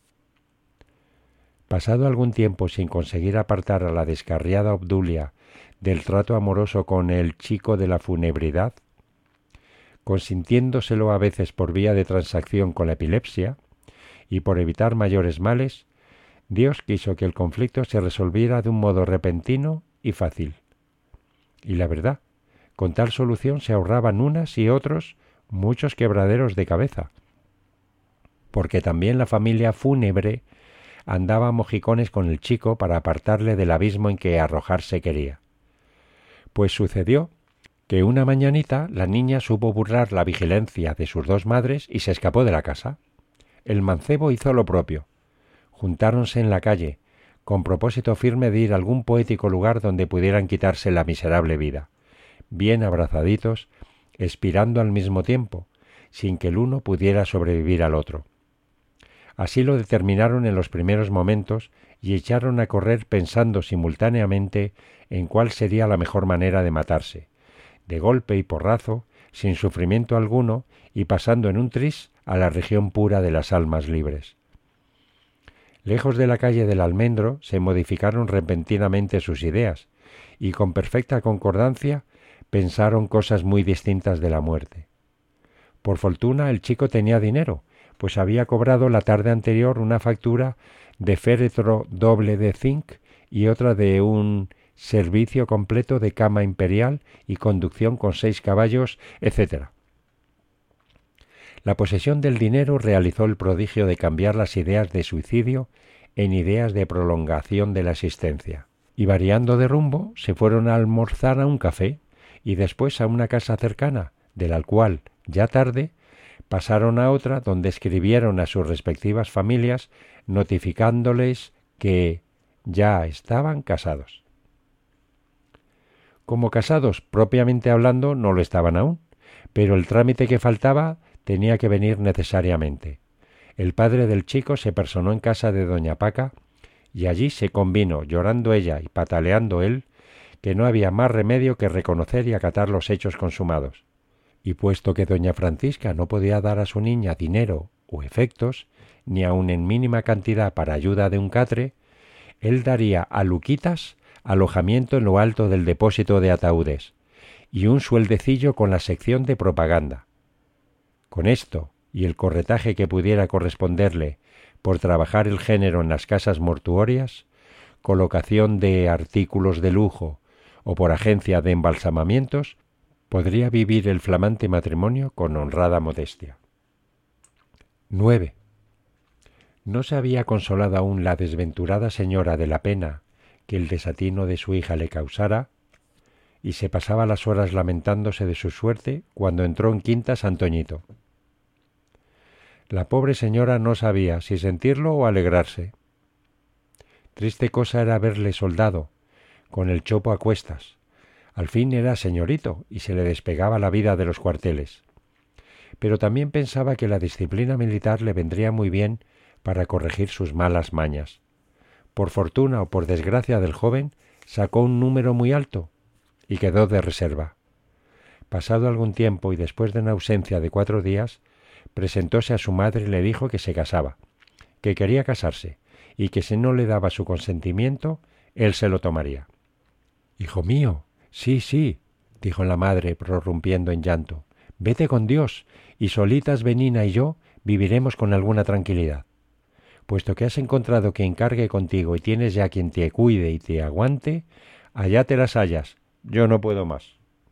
Pasado algún tiempo sin conseguir apartar a la descarriada Obdulia del trato amoroso con el chico de la funebridad, consintiéndoselo a veces por vía de transacción con la epilepsia, y por evitar mayores males, Dios quiso que el conflicto se resolviera de un modo repentino y fácil. Y la verdad, con tal solución se ahorraban unas y otros muchos quebraderos de cabeza, porque también la familia fúnebre andaba a mojicones con el chico para apartarle del abismo en que arrojarse quería. Pues sucedió que una mañanita la niña supo burlar la vigilancia de sus dos madres y se escapó de la casa. El mancebo hizo lo propio. Juntáronse en la calle, con propósito firme de ir a algún poético lugar donde pudieran quitarse la miserable vida, bien abrazaditos, expirando al mismo tiempo, sin que el uno pudiera sobrevivir al otro. Así lo determinaron en los primeros momentos y echaron a correr pensando simultáneamente en cuál sería la mejor manera de matarse, de golpe y porrazo, sin sufrimiento alguno y pasando en un tris a la región pura de las almas libres. Lejos de la calle del Almendro se modificaron repentinamente sus ideas y con perfecta concordancia pensaron cosas muy distintas de la muerte. Por fortuna el chico tenía dinero, pues había cobrado la tarde anterior una factura de féretro doble de zinc y otra de un servicio completo de cama imperial y conducción con seis caballos, etcétera. La posesión del dinero realizó el prodigio de cambiar las ideas de suicidio en ideas de prolongación de la existencia, y variando de rumbo se fueron a almorzar a un café y después a una casa cercana, de la cual, ya tarde, pasaron a otra donde escribieron a sus respectivas familias notificándoles que ya estaban casados. Como casados, propiamente hablando, no lo estaban aún, pero el trámite que faltaba tenía que venir necesariamente. El padre del chico se personó en casa de doña Paca y allí se convino, llorando ella y pataleando él, que no había más remedio que reconocer y acatar los hechos consumados. Y puesto que doña Francisca no podía dar a su niña dinero o efectos, ni aun en mínima cantidad para ayuda de un catre, él daría a Luquitas alojamiento en lo alto del depósito de ataúdes y un sueldecillo con la sección de propaganda. Con esto y el corretaje que pudiera corresponderle por trabajar el género en las casas mortuorias, colocación de artículos de lujo o por agencia de embalsamamientos, podría vivir el flamante matrimonio con honrada modestia. nueve. No se había consolado aún la desventurada señora de la pena que el desatino de su hija le causara, y se pasaba las horas lamentándose de su suerte cuando entró en quintas Antoñito. La pobre señora no sabía si sentirlo o alegrarse. Triste cosa era verle soldado, con el chopo a cuestas. Al fin era señorito y se le despegaba la vida de los cuarteles. Pero también pensaba que la disciplina militar le vendría muy bien para corregir sus malas mañas. Por fortuna o por desgracia del joven, sacó un número muy alto y quedó de reserva. Pasado algún tiempo y después de una ausencia de cuatro días, presentóse a su madre y le dijo que se casaba, que quería casarse y que si no le daba su consentimiento, él se lo tomaría. «Hijo mío, sí, sí», dijo la madre prorrumpiendo en llanto, «vete con Dios y solitas Benina y yo viviremos con alguna tranquilidad. Puesto que has encontrado quien cargue contigo y tienes ya quien te cuide y te aguante, allá te las hallas, yo no puedo más».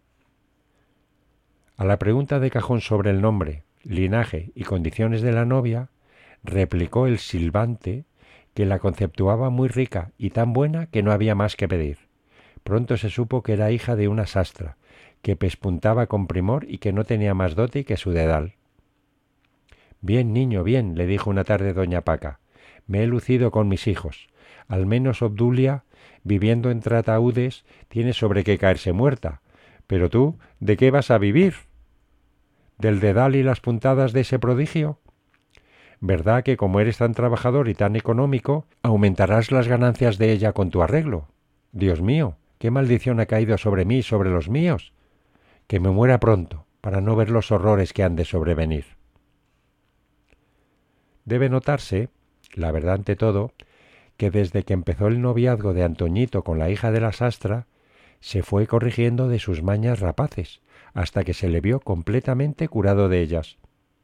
A la pregunta de cajón sobre el nombre, linaje y condiciones de la novia, replicó el silbante que la conceptuaba muy rica y tan buena que no había más que pedir. Pronto se supo que era hija de una sastra, que pespuntaba con primor y que no tenía más dote que su dedal. «Bien, niño, bien», le dijo una tarde doña Paca, Me he lucido con mis hijos. Al menos Obdulia, viviendo entre ataúdes, tiene sobre qué caerse muerta. Pero tú, ¿de qué vas a vivir? ¿Del dedal y las puntadas de ese prodigio? ¿Verdad que como eres tan trabajador y tan económico, aumentarás las ganancias de ella con tu arreglo? Dios mío, qué maldición ha caído sobre mí y sobre los míos. Que me muera pronto, para no ver los horrores que han de sobrevenir. Debe notarse, la verdad ante todo, que desde que empezó el noviazgo de Antoñito con la hija de la sastra, se fue corrigiendo de sus mañas rapaces, hasta que se le vio completamente curado de ellas.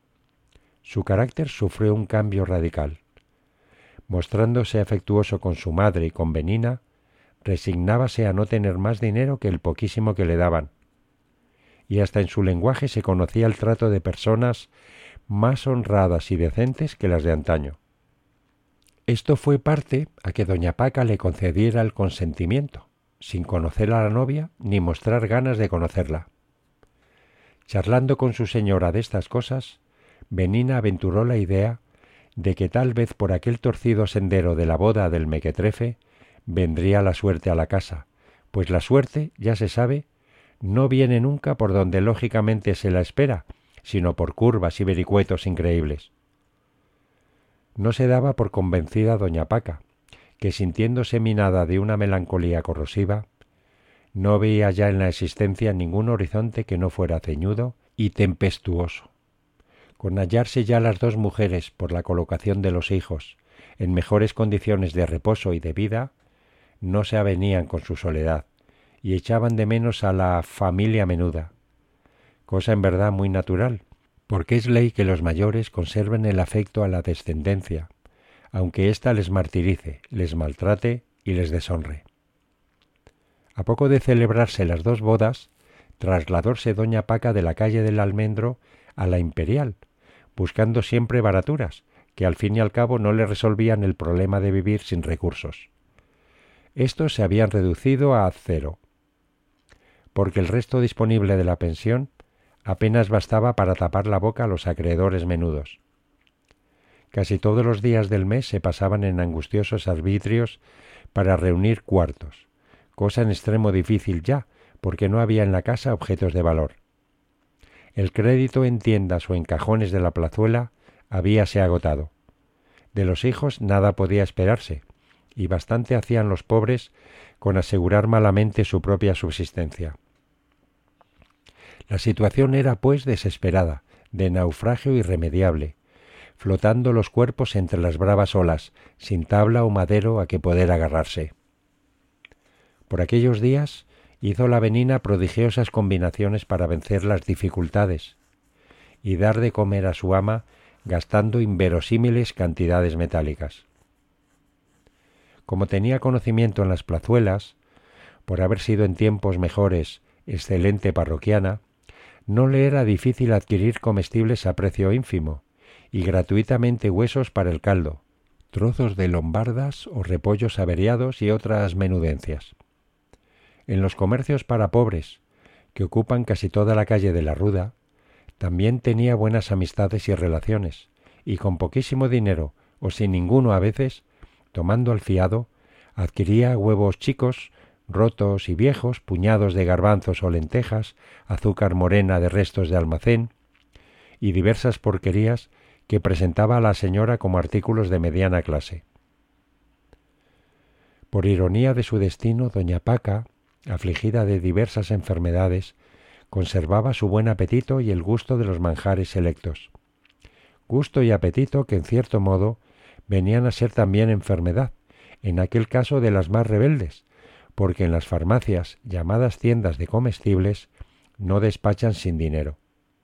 Su carácter sufrió un cambio radical. Mostrándose afectuoso con su madre y con Benina, resignábase a no tener más dinero que el poquísimo que le daban, y hasta en su lenguaje se conocía el trato de personas más honradas y decentes que las de antaño. Esto fue parte a que doña Paca le concediera el consentimiento, sin conocer a la novia ni mostrar ganas de conocerla. Charlando con su señora de estas cosas, Benina aventuró la idea de que tal vez por aquel torcido sendero de la boda del mequetrefe vendría la suerte a la casa, pues la suerte, ya se sabe, no viene nunca por donde lógicamente se la espera, sino por curvas y vericuetos increíbles. No se daba por convencida doña Paca, que sintiéndose minada de una melancolía corrosiva, no veía ya en la existencia ningún horizonte que no fuera ceñudo y tempestuoso. Con hallarse ya las dos mujeres por la colocación de los hijos en mejores condiciones de reposo y de vida, no se avenían con su soledad y echaban de menos a la familia menuda, cosa en verdad muy natural, porque es ley que los mayores conserven el afecto a la descendencia, aunque ésta les martirice, les maltrate y les deshonre. A poco de celebrarse las dos bodas, trasladóse doña Paca de la calle del Almendro a la Imperial, buscando siempre baraturas, que al fin y al cabo no le resolvían el problema de vivir sin recursos. Estos se habían reducido a cero, porque el resto disponible de la pensión apenas bastaba para tapar la boca a los acreedores menudos. Casi todos los días del mes se pasaban en angustiosos arbitrios para reunir cuartos, cosa en extremo difícil ya, porque no había en la casa objetos de valor. El crédito en tiendas o en cajones de la plazuela habíase agotado. De los hijos nada podía esperarse, y bastante hacían los pobres con asegurar malamente su propia subsistencia. La situación era, pues, desesperada, de naufragio irremediable, flotando los cuerpos entre las bravas olas, sin tabla o madero a que poder agarrarse. Por aquellos días hizo la Benina prodigiosas combinaciones para vencer las dificultades y dar de comer a su ama gastando inverosímiles cantidades metálicas. Como tenía conocimiento en las plazuelas, por haber sido en tiempos mejores excelente parroquiana, no le era difícil adquirir comestibles a precio ínfimo y gratuitamente huesos para el caldo, trozos de lombardas o repollos averiados y otras menudencias. En los comercios para pobres, que ocupan casi toda la calle de la Ruda, también tenía buenas amistades y relaciones, y con poquísimo dinero, o sin ninguno a veces, tomando al fiado, adquiría huevos chicos, rotos y viejos, puñados de garbanzos o lentejas, azúcar morena de restos de almacén, y diversas porquerías que presentaba a la señora como artículos de mediana clase. Por ironía de su destino, doña Paca, afligida de diversas enfermedades, conservaba su buen apetito y el gusto de los manjares selectos. Gusto y apetito que, en cierto modo, venían a ser también enfermedad, en aquel caso de las más rebeldes, porque en las farmacias, llamadas tiendas de comestibles, no despachan sin dinero.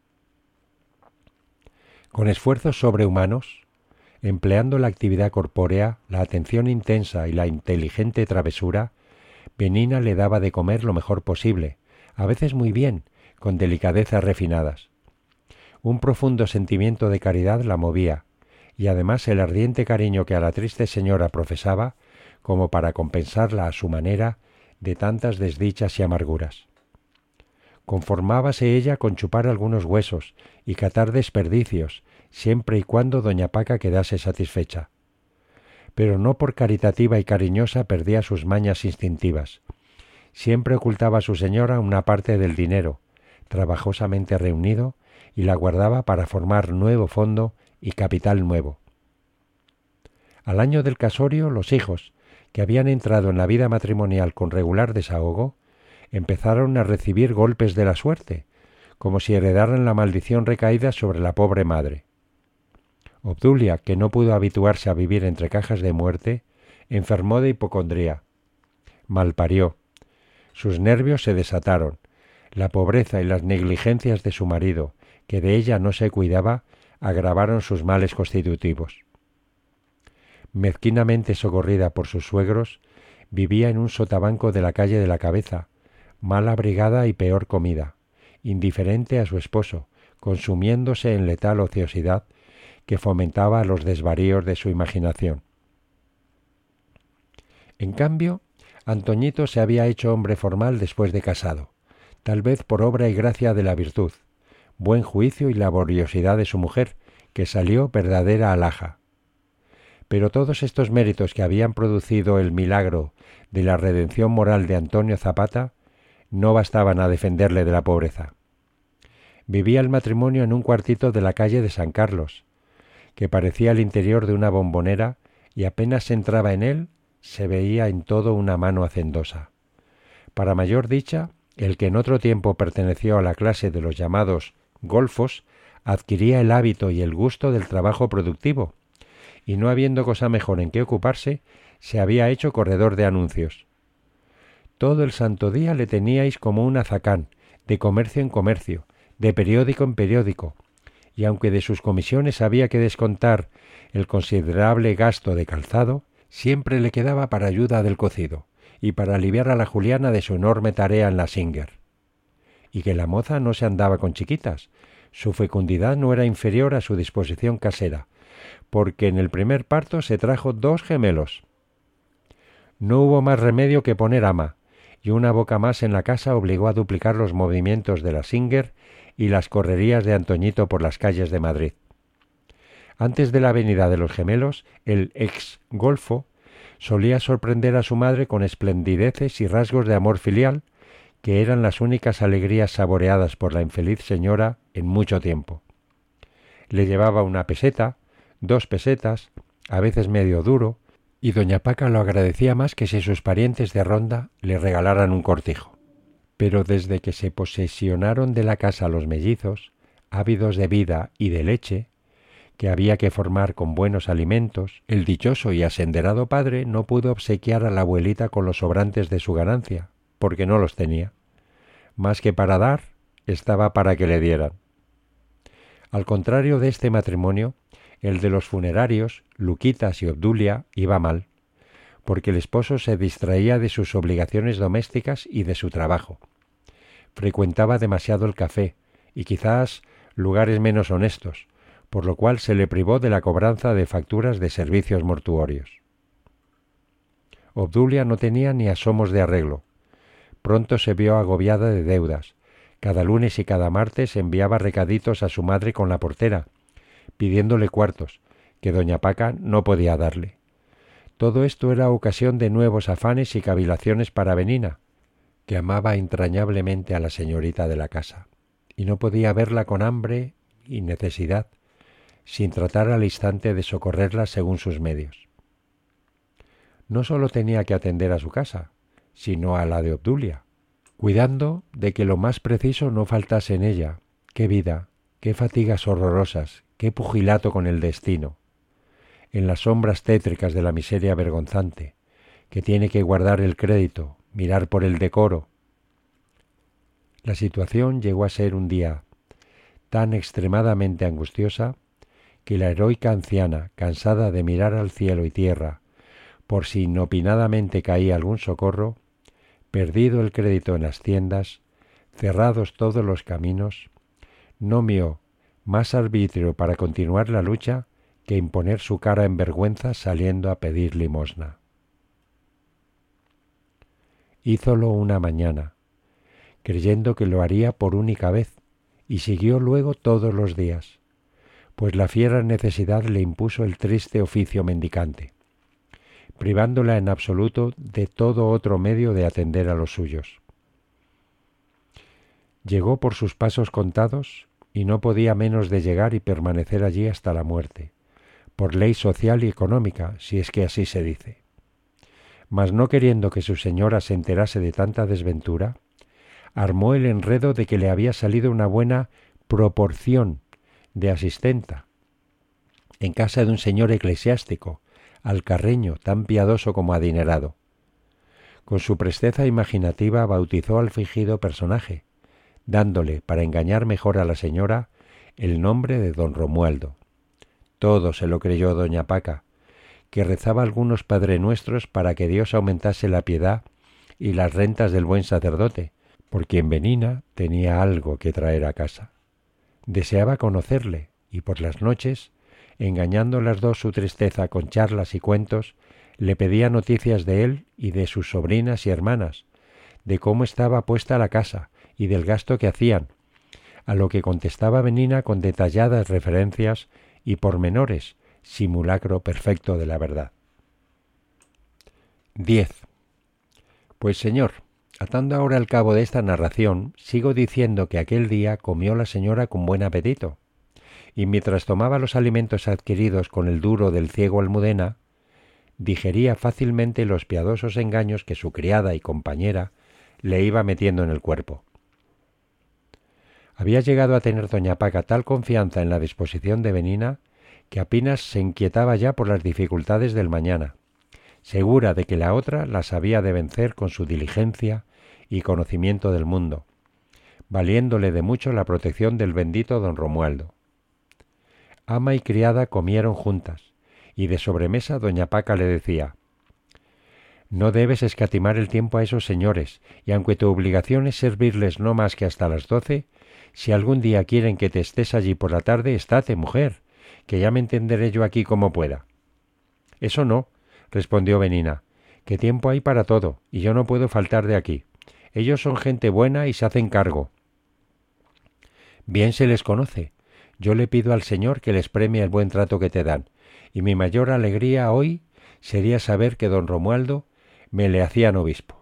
Con esfuerzos sobrehumanos, empleando la actividad corpórea, la atención intensa y la inteligente travesura, Benina le daba de comer lo mejor posible, a veces muy bien, con delicadezas refinadas. Un profundo sentimiento de caridad la movía, y además el ardiente cariño que a la triste señora profesaba, como para compensarla a su manera de tantas desdichas y amarguras. Conformábase ella con chupar algunos huesos y catar desperdicios, siempre y cuando doña Paca quedase satisfecha. pero no por caritativa y cariñosa perdía sus mañas instintivas. Siempre ocultaba a su señora una parte del dinero, trabajosamente reunido, y la guardaba para formar nuevo fondo y capital nuevo. Al año del casorio, los hijos, que habían entrado en la vida matrimonial con regular desahogo, empezaron a recibir golpes de la suerte, como si heredaran la maldición recaída sobre la pobre madre. Obdulia, que no pudo habituarse a vivir entre cajas de muerte, enfermó de hipocondría. Malparió. Sus nervios se desataron. La pobreza y las negligencias de su marido, que de ella no se cuidaba, agravaron sus males constitutivos. Mezquinamente socorrida por sus suegros, vivía en un sotabanco de la calle de la Cabeza, mal abrigada y peor comida, indiferente a su esposo, consumiéndose en letal ociosidad que fomentaba los desvaríos de su imaginación. En cambio, Antoñito se había hecho hombre formal después de casado, tal vez por obra y gracia de la virtud, buen juicio y laboriosidad de su mujer, que salió verdadera alhaja. Pero todos estos méritos que habían producido el milagro de la redención moral de Antonio Zapata no bastaban a defenderle de la pobreza. Vivía el matrimonio en un cuartito de la calle de San Carlos, que parecía el interior de una bombonera, y apenas se entraba en él, se veía en todo una mano hacendosa. Para mayor dicha, el que en otro tiempo perteneció a la clase de los llamados golfos, adquiría el hábito y el gusto del trabajo productivo, y no habiendo cosa mejor en que ocuparse, se había hecho corredor de anuncios. Todo el santo día le teníais como un azacán, de comercio en comercio, de periódico en periódico, y aunque de sus comisiones había que descontar el considerable gasto de calzado, siempre le quedaba para ayuda del cocido, y para aliviar a la Juliana de su enorme tarea en la Singer. Y que la moza no se andaba con chiquitas, su fecundidad no era inferior a su disposición casera, porque en el primer parto se trajo dos gemelos. No hubo más remedio que poner ama, y una boca más en la casa obligó a duplicar los movimientos de la Singer y las correrías de Antoñito por las calles de Madrid. Antes de la venida de los gemelos, el ex golfo solía sorprender a su madre con esplendideces y rasgos de amor filial, que eran las únicas alegrías saboreadas por la infeliz señora en mucho tiempo. Le llevaba una peseta, dos pesetas, a veces medio duro, y doña Paca lo agradecía más que si sus parientes de Ronda le regalaran un cortijo. Pero desde que se posesionaron de la casa los mellizos, ávidos de vida y de leche, que había que formar con buenos alimentos, el dichoso y asenderado padre no pudo obsequiar a la abuelita con los sobrantes de su ganancia, porque no los tenía. Más que para dar, estaba para que le dieran. Al contrario de este matrimonio, el de los funerarios, Luquitas y Obdulia, iba mal, porque el esposo se distraía de sus obligaciones domésticas y de su trabajo. Frecuentaba demasiado el café y quizás lugares menos honestos, por lo cual se le privó de la cobranza de facturas de servicios mortuorios. Obdulia no tenía ni asomos de arreglo. Pronto se vio agobiada de deudas. Cada lunes y cada martes enviaba recaditos a su madre con la portera, pidiéndole cuartos, que doña Paca no podía darle. Todo esto era ocasión de nuevos afanes y cavilaciones para Benina, que amaba entrañablemente a la señorita de la casa, y no podía verla con hambre y necesidad, sin tratar al instante de socorrerla según sus medios. No sólo tenía que atender a su casa, sino a la de Obdulia, cuidando de que lo más preciso no faltase en ella. ¡Qué vida! ¡Qué fatigas horrorosas! ¡Qué pugilato con el destino! En las sombras tétricas de la miseria vergonzante, que tiene que guardar el crédito, mirar por el decoro. La situación llegó a ser un día tan extremadamente angustiosa que la heroica anciana, cansada de mirar al cielo y tierra, por si inopinadamente caía algún socorro, perdido el crédito en las tiendas, cerrados todos los caminos, no mió más arbitrio para continuar la lucha que imponer su cara en vergüenza saliendo a pedir limosna. Hízolo una mañana, creyendo que lo haría por única vez, y siguió luego todos los días, pues la fiera necesidad le impuso el triste oficio mendicante. privándola en absoluto de todo otro medio de atender a los suyos. Llegó por sus pasos contados y no podía menos de llegar y permanecer allí hasta la muerte, por ley social y económica, si es que así se dice. Mas no queriendo que su señora se enterase de tanta desventura, armó el enredo de que le había salido una buena proporción de asistenta en casa de un señor eclesiástico, alcarreño, tan piadoso como adinerado. Con su presteza imaginativa bautizó al fingido personaje, dándole, para engañar mejor a la señora, el nombre de don Romualdo. Todo se lo creyó doña Paca, que rezaba algunos padrenuestros para que Dios aumentase la piedad y las rentas del buen sacerdote, por quien Benina tenía algo que traer a casa. Deseaba conocerle, y por las noches, engañando las dos su tristeza con charlas y cuentos, le pedía noticias de él y de sus sobrinas y hermanas, de cómo estaba puesta la casa y del gasto que hacían, a lo que contestaba Benina con detalladas referencias y pormenores, simulacro perfecto de la verdad. diez. Pues señor, atando ahora el cabo de esta narración, sigo diciendo que aquel día comió la señora con buen apetito, y mientras tomaba los alimentos adquiridos con el duro del ciego Almudena, digería fácilmente los piadosos engaños que su criada y compañera le iba metiendo en el cuerpo. Había llegado a tener doña Paca tal confianza en la disposición de Benina que apenas se inquietaba ya por las dificultades del mañana, segura de que la otra las había de vencer con su diligencia y conocimiento del mundo, valiéndole de mucho la protección del bendito don Romualdo. Ama y criada comieron juntas, y de sobremesa doña Paca le decía: «No debes escatimar el tiempo a esos señores, y aunque tu obligación es servirles no más que hasta las doce, si algún día quieren que te estés allí por la tarde, estate, mujer, que ya me entenderé yo aquí como pueda». «Eso no», respondió Benina, «que tiempo hay para todo, y yo no puedo faltar de aquí. Ellos son gente buena y se hacen cargo. Bien se les conoce. Yo le pido al Señor que les premie el buen trato que te dan, y mi mayor alegría hoy sería saber que don Romualdo me le hacían obispo».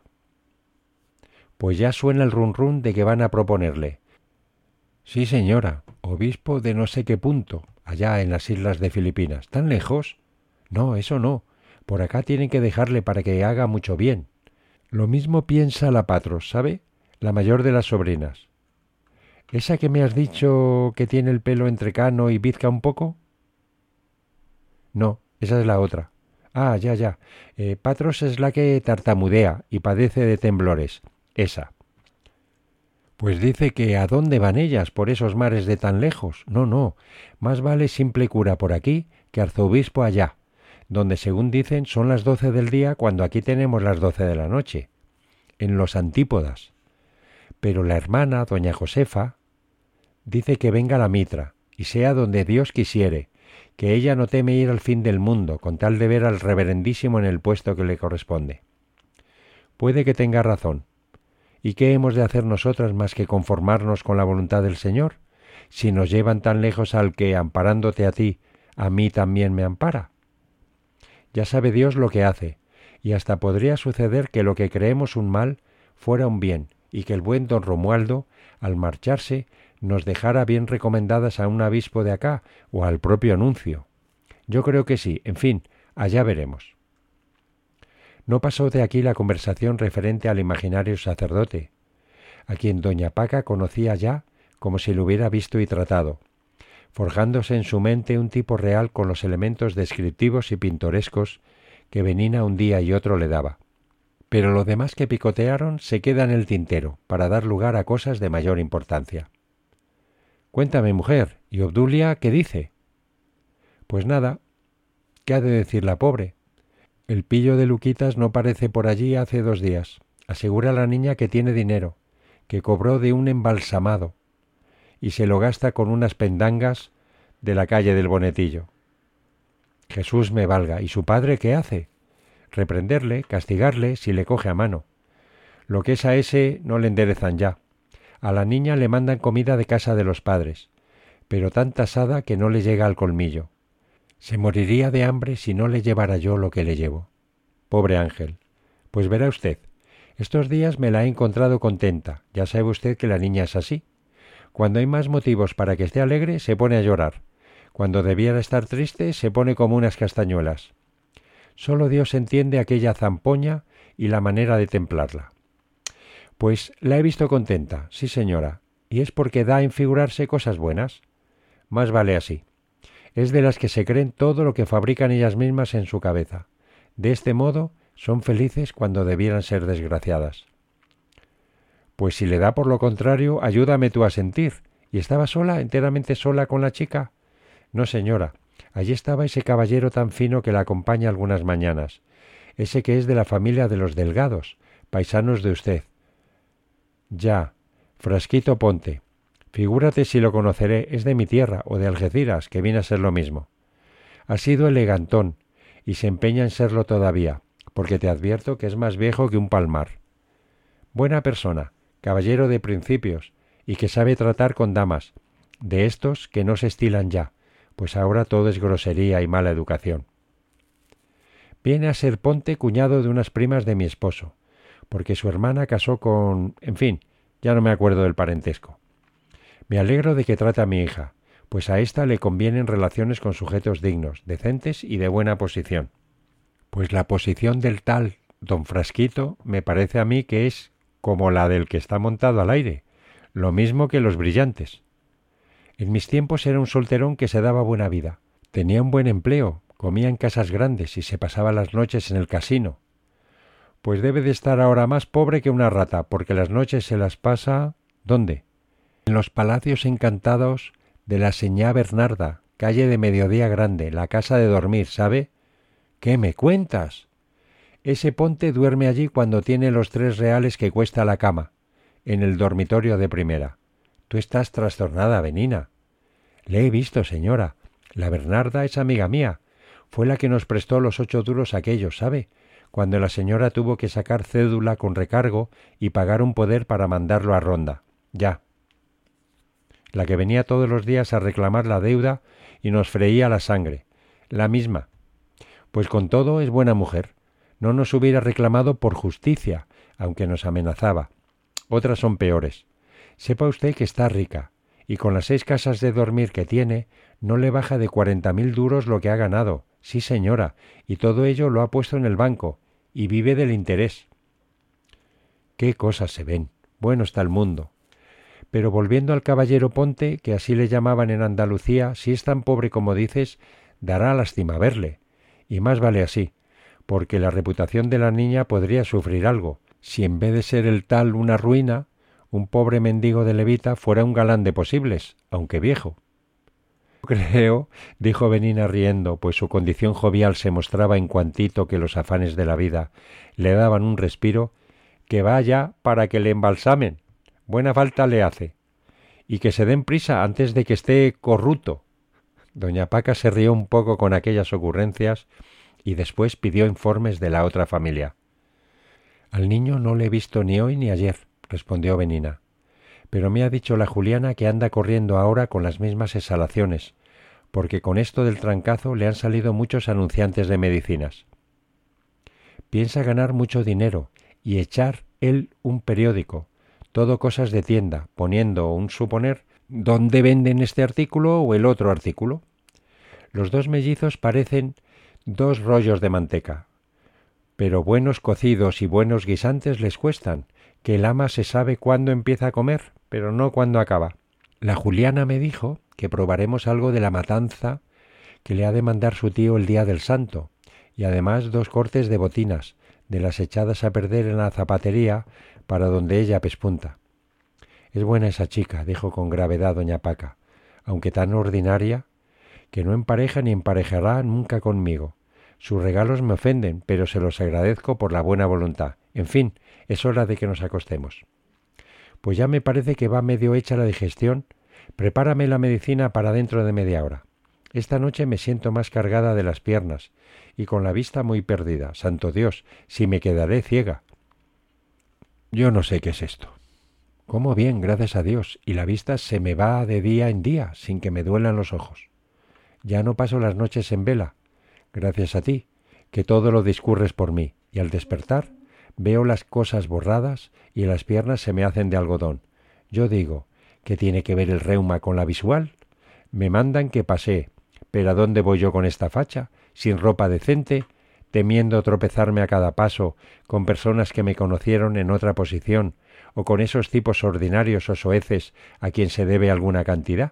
«Pues ya suena el run run de que van a proponerle». «Sí, señora, obispo de no sé qué punto, allá en las islas de Filipinas. ¿Tan lejos?» «No, eso no. Por acá tienen que dejarle para que haga mucho bien. Lo mismo piensa la Patros, ¿sabe? La mayor de las sobrinas». «¿Esa que me has dicho que tiene el pelo entrecano y bizca un poco?» «No, esa es la otra». «Ah, ya, ya. Eh, Patros es la que tartamudea y padece de temblores. Esa». «Pues dice que ¿a dónde van ellas por esos mares de tan lejos? No, no. Más vale simple cura por aquí que arzobispo allá, donde según dicen son las doce del día cuando aquí tenemos las doce de la noche, en los antípodas. Pero la hermana, doña Josefa, dice que venga la mitra, y sea donde Dios quisiere, que ella no teme ir al fin del mundo, con tal de ver al reverendísimo en el puesto que le corresponde. Puede que tenga razón. ¿Y qué hemos de hacer nosotras más que conformarnos con la voluntad del Señor, si nos llevan tan lejos al que, amparándote a ti, a mí también me ampara? Ya sabe Dios lo que hace, y hasta podría suceder que lo que creemos un mal fuera un bien, y que el buen don Romualdo, al marcharse, nos dejara bien recomendadas a un obispo de acá o al propio nuncio. Yo creo que sí, en fin, allá veremos». No pasó de aquí la conversación referente al imaginario sacerdote, a quien doña Paca conocía ya como si lo hubiera visto y tratado, forjándose en su mente un tipo real con los elementos descriptivos y pintorescos que Benina un día y otro le daba. Pero lo demás que picotearon se queda en el tintero para dar lugar a cosas de mayor importancia. «Cuéntame, mujer, ¿y Obdulia qué dice?» «Pues nada. ¿Qué ha de decir la pobre? El pillo de Luquitas no parece por allí hace dos días. Asegura la niña que tiene dinero, que cobró de un embalsamado, y se lo gasta con unas pendangas de la calle del Bonetillo. Jesús me valga. ¿Y su padre qué hace? Reprenderle, castigarle, si le coge a mano. Lo que es a ese no le enderezan ya. A la niña le mandan comida de casa de los padres, pero tan tasada que no le llega al colmillo. Se moriría de hambre si no le llevara yo lo que le llevo». Pobre Ángel. Pues verá usted, estos días me la he encontrado contenta. Ya sabe usted que la niña es así. Cuando hay más motivos para que esté alegre, se pone a llorar. Cuando debiera estar triste, se pone como unas castañuelas. Solo Dios entiende aquella zampoña y la manera de templarla. Pues la he visto contenta, sí señora, y es porque da en figurarse cosas buenas. Más vale así. Es de las que se creen todo lo que fabrican ellas mismas en su cabeza. De este modo son felices cuando debieran ser desgraciadas. Pues si le da por lo contrario, ayúdame tú a sentir. ¿Y estaba sola, enteramente sola con la chica? No, señora. Allí estaba ese caballero tan fino que la acompaña algunas mañanas. Ese que es de la familia de los Delgados, paisanos de usted. Ya, Frasquito Ponte. Figúrate si lo conoceré, es de mi tierra, o de Algeciras, que viene a ser lo mismo. Ha sido elegantón, y se empeña en serlo todavía, porque te advierto que es más viejo que un palmar. Buena persona, caballero de principios, y que sabe tratar con damas, de estos que no se estilan ya, pues ahora todo es grosería y mala educación. Viene a ser Ponte cuñado de unas primas de mi esposo, porque su hermana casó con... en fin, ya no me acuerdo del parentesco. Me alegro de que trate a mi hija, pues a ésta le convienen relaciones con sujetos dignos, decentes y de buena posición. Pues la posición del tal don Frasquito me parece a mí que es como la del que está montado al aire, lo mismo que los brillantes. En mis tiempos era un solterón que se daba buena vida, tenía un buen empleo, comía en casas grandes y se pasaba las noches en el casino. Pues debe de estar ahora más pobre que una rata, porque las noches se las pasa... ¿Dónde? En los palacios encantados de la señá Bernarda, calle de Mediodía Grande, la casa de dormir, ¿sabe? ¿Qué me cuentas? Ese Ponte duerme allí cuando tiene los tres reales que cuesta la cama, en el dormitorio de primera. Tú estás trastornada, Benina. Le he visto, señora. La Bernarda es amiga mía. Fue la que nos prestó los ocho duros aquellos, ¿sabe? Cuando la señora tuvo que sacar cédula con recargo y pagar un poder para mandarlo a Ronda. Ya. La que venía todos los días a reclamar la deuda y nos freía la sangre. La misma. Pues con todo es buena mujer. No nos hubiera reclamado por justicia, aunque nos amenazaba. Otras son peores. Sepa usted que está rica, y con las seis casas de dormir que tiene, no le baja de cuarenta mil duros lo que ha ganado. Sí, señora, y todo ello lo ha puesto en el banco, y vive del interés. Qué cosas se ven. Bueno está el mundo. Pero volviendo al caballero Ponte, que así le llamaban en Andalucía, si es tan pobre como dices, dará lástima verle. Y más vale así, porque la reputación de la niña podría sufrir algo, si en vez de ser el tal una ruina, un pobre mendigo de levita fuera un galán de posibles, aunque viejo. Creo, dijo Benina riendo, pues su condición jovial se mostraba en cuantito que los afanes de la vida le daban un respiro, que vaya para que le embalsamen. Buena falta le hace. Y que se den prisa antes de que esté corrupto. Doña Paca se rió un poco con aquellas ocurrencias y después pidió informes de la otra familia. Al niño no le he visto ni hoy ni ayer, respondió Benina. Pero me ha dicho la Juliana que anda corriendo ahora con las mismas exhalaciones, porque con esto del trancazo le han salido muchos anunciantes de medicinas. Piensa ganar mucho dinero y echar él un periódico, todo cosas de tienda, poniendo un suponer dónde venden este artículo o el otro artículo. Los dos mellizos parecen dos rollos de manteca, pero buenos cocidos y buenos guisantes les cuestan, que el ama se sabe cuándo empieza a comer, pero no cuándo acaba. La Juliana me dijo que probaremos algo de la matanza que le ha de mandar su tío el día del santo, y además dos cortes de botinas, de las echadas a perder en la zapatería para donde ella pespunta. Es buena esa chica, dijo con gravedad doña Paca, aunque tan ordinaria, que no empareja ni emparejará nunca conmigo. Sus regalos me ofenden, pero se los agradezco por la buena voluntad. En fin, es hora de que nos acostemos. Pues ya me parece que va medio hecha la digestión. Prepárame la medicina para dentro de media hora. Esta noche me siento más cargada de las piernas y con la vista muy perdida. Santo Dios, si me quedaré ciega. Yo no sé qué es esto. Como bien, gracias a Dios, y la vista se me va de día en día sin que me duelan los ojos. Ya no paso las noches en vela, gracias a ti, que todo lo discurres por mí. y al despertar veo las cosas borradas y las piernas se me hacen de algodón. Yo digo, ¿qué tiene que ver el reuma con la visual? Me mandan que pasee, pero ¿a dónde voy yo con esta facha, sin ropa decente, temiendo tropezarme a cada paso con personas que me conocieron en otra posición o con esos tipos ordinarios o soeces a quien se debe alguna cantidad?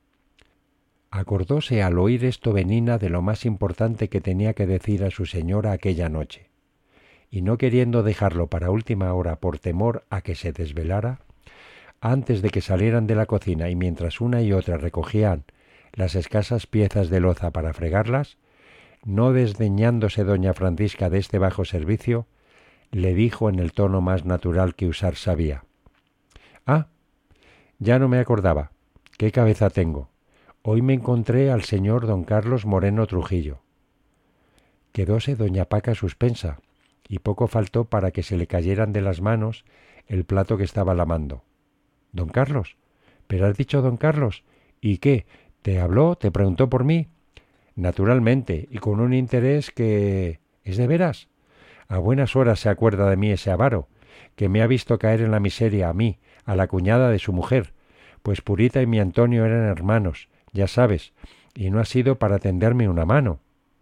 Acordóse al oír esto Benina de lo más importante que tenía que decir a su señora aquella noche, y no queriendo dejarlo para última hora por temor a que se desvelara, antes de que salieran de la cocina y mientras una y otra recogían las escasas piezas de loza para fregarlas, no desdeñándose doña Francisca de este bajo servicio, le dijo en el tono más natural que usar sabía: «Ah, ya no me acordaba. ¿Qué cabeza tengo? Hoy me encontré al señor don Carlos Moreno Trujillo». Quedóse doña Paca suspensa, y poco faltó para que se le cayeran de las manos el plato que estaba lavando. «¿Don Carlos? ¿Pero has dicho don Carlos? ¿Y qué? ¿Te habló? ¿Te preguntó por mí?» «Naturalmente, y con un interés que... ¿Es de veras? A buenas horas se acuerda de mí ese avaro, que me ha visto caer en la miseria a mí, a la cuñada de su mujer, pues Purita y mi Antonio eran hermanos, ya sabes, y no ha sido para tenderme una mano.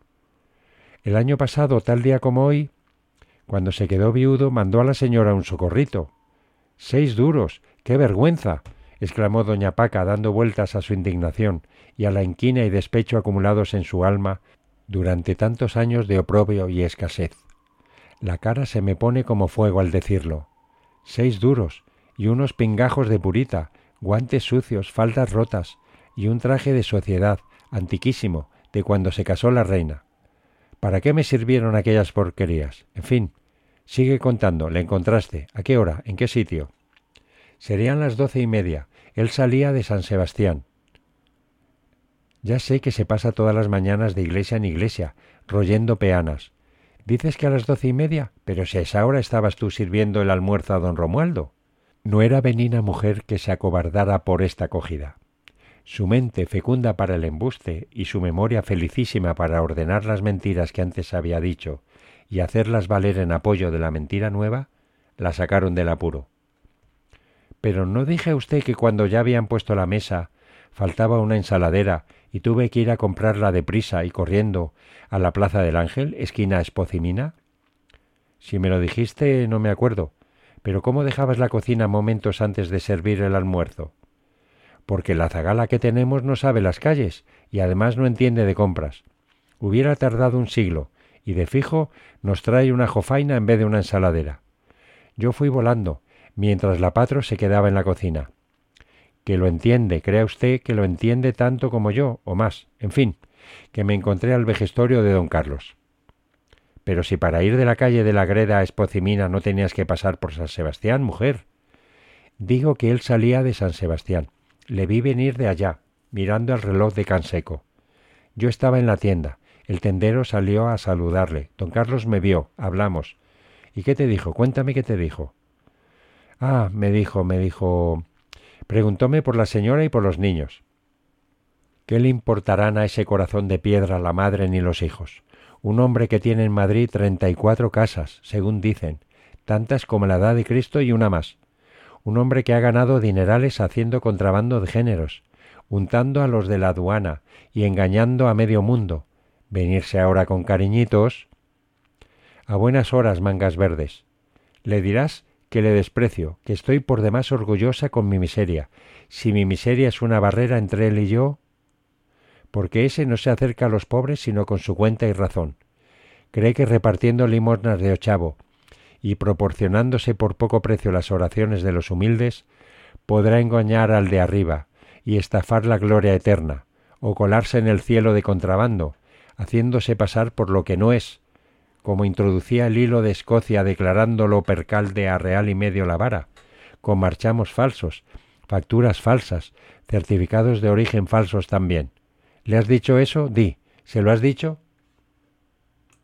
El año pasado, tal día como hoy, cuando se quedó viudo, mandó a la señora un socorrito. ¡Seis duros! ¡Qué vergüenza!», exclamó doña Paca, dando vueltas a su indignación y a la inquina y despecho acumulados en su alma durante tantos años de oprobio y escasez. La cara se me pone como fuego al decirlo. Seis duros y unos pingajos de Purita, guantes sucios, faldas rotas y un traje de sociedad antiquísimo de cuando se casó la reina. ¿Para qué me sirvieron aquellas porquerías? En fin, sigue contando. ¿Le encontraste? ¿A qué hora? ¿En qué sitio? Serían las doce y media. Él salía de San Sebastián. Ya sé que se pasa todas las mañanas de iglesia en iglesia, royendo peanas. Dices que a las doce y media, pero si a esa hora estabas tú sirviendo el almuerzo a don Romualdo. No era Benina mujer que se acobardara por esta acogida. Su mente fecunda para el embuste y su memoria felicísima para ordenar las mentiras que antes había dicho y hacerlas valer en apoyo de la mentira nueva, la sacaron del apuro. «Pero ¿no dije a usted que cuando ya habían puesto la mesa faltaba una ensaladera y tuve que ir a comprarla deprisa y corriendo a la Plaza del Ángel, esquina Espocimina?» «Si me lo dijiste no me acuerdo, pero ¿cómo dejabas la cocina momentos antes de servir el almuerzo?» «Porque la zagala que tenemos no sabe las calles y además no entiende de compras. Hubiera tardado un siglo y de fijo nos trae una jofaina en vez de una ensaladera. Yo fui volando, mientras la patro se quedaba en la cocina. Que lo entiende, crea usted que lo entiende tanto como yo, o más. En fin, que me encontré al vejestorio de don Carlos». «Pero si para ir de la calle de la Greda a Espocimina no tenías que pasar por San Sebastián, mujer». «Digo que él salía de San Sebastián. Le vi venir de allá, mirando el reloj de Canseco. Yo estaba en la tienda. El tendero salió a saludarle. Don Carlos me vio, hablamos. ¿Y qué te dijo? Cuéntame qué te dijo». «Ah, me dijo, me dijo... Preguntóme por la señora y por los niños». «¿Qué le importarán a ese corazón de piedra la madre ni los hijos? Un hombre que tiene en Madrid treinta y cuatro casas, según dicen, tantas como la edad de Cristo y una más. Un hombre que ha ganado dinerales haciendo contrabando de géneros, untando a los de la aduana y engañando a medio mundo. Venirse ahora con cariñitos. A buenas horas, mangas verdes. Le dirás que le desprecio, que estoy por demás orgullosa con mi miseria. Si mi miseria es una barrera entre él y yo... Porque ese no se acerca a los pobres sino con su cuenta y razón. Cree que repartiendo limosnas de ochavo y proporcionándose por poco precio las oraciones de los humildes, podrá engañar al de arriba y estafar la gloria eterna, o colarse en el cielo de contrabando, haciéndose pasar por lo que no es, como introducía el hilo de Escocia declarándolo percalde a real y medio la vara, con marchamos falsos, facturas falsas, certificados de origen falsos también. ¿Le has dicho eso? Di. ¿Se lo has dicho?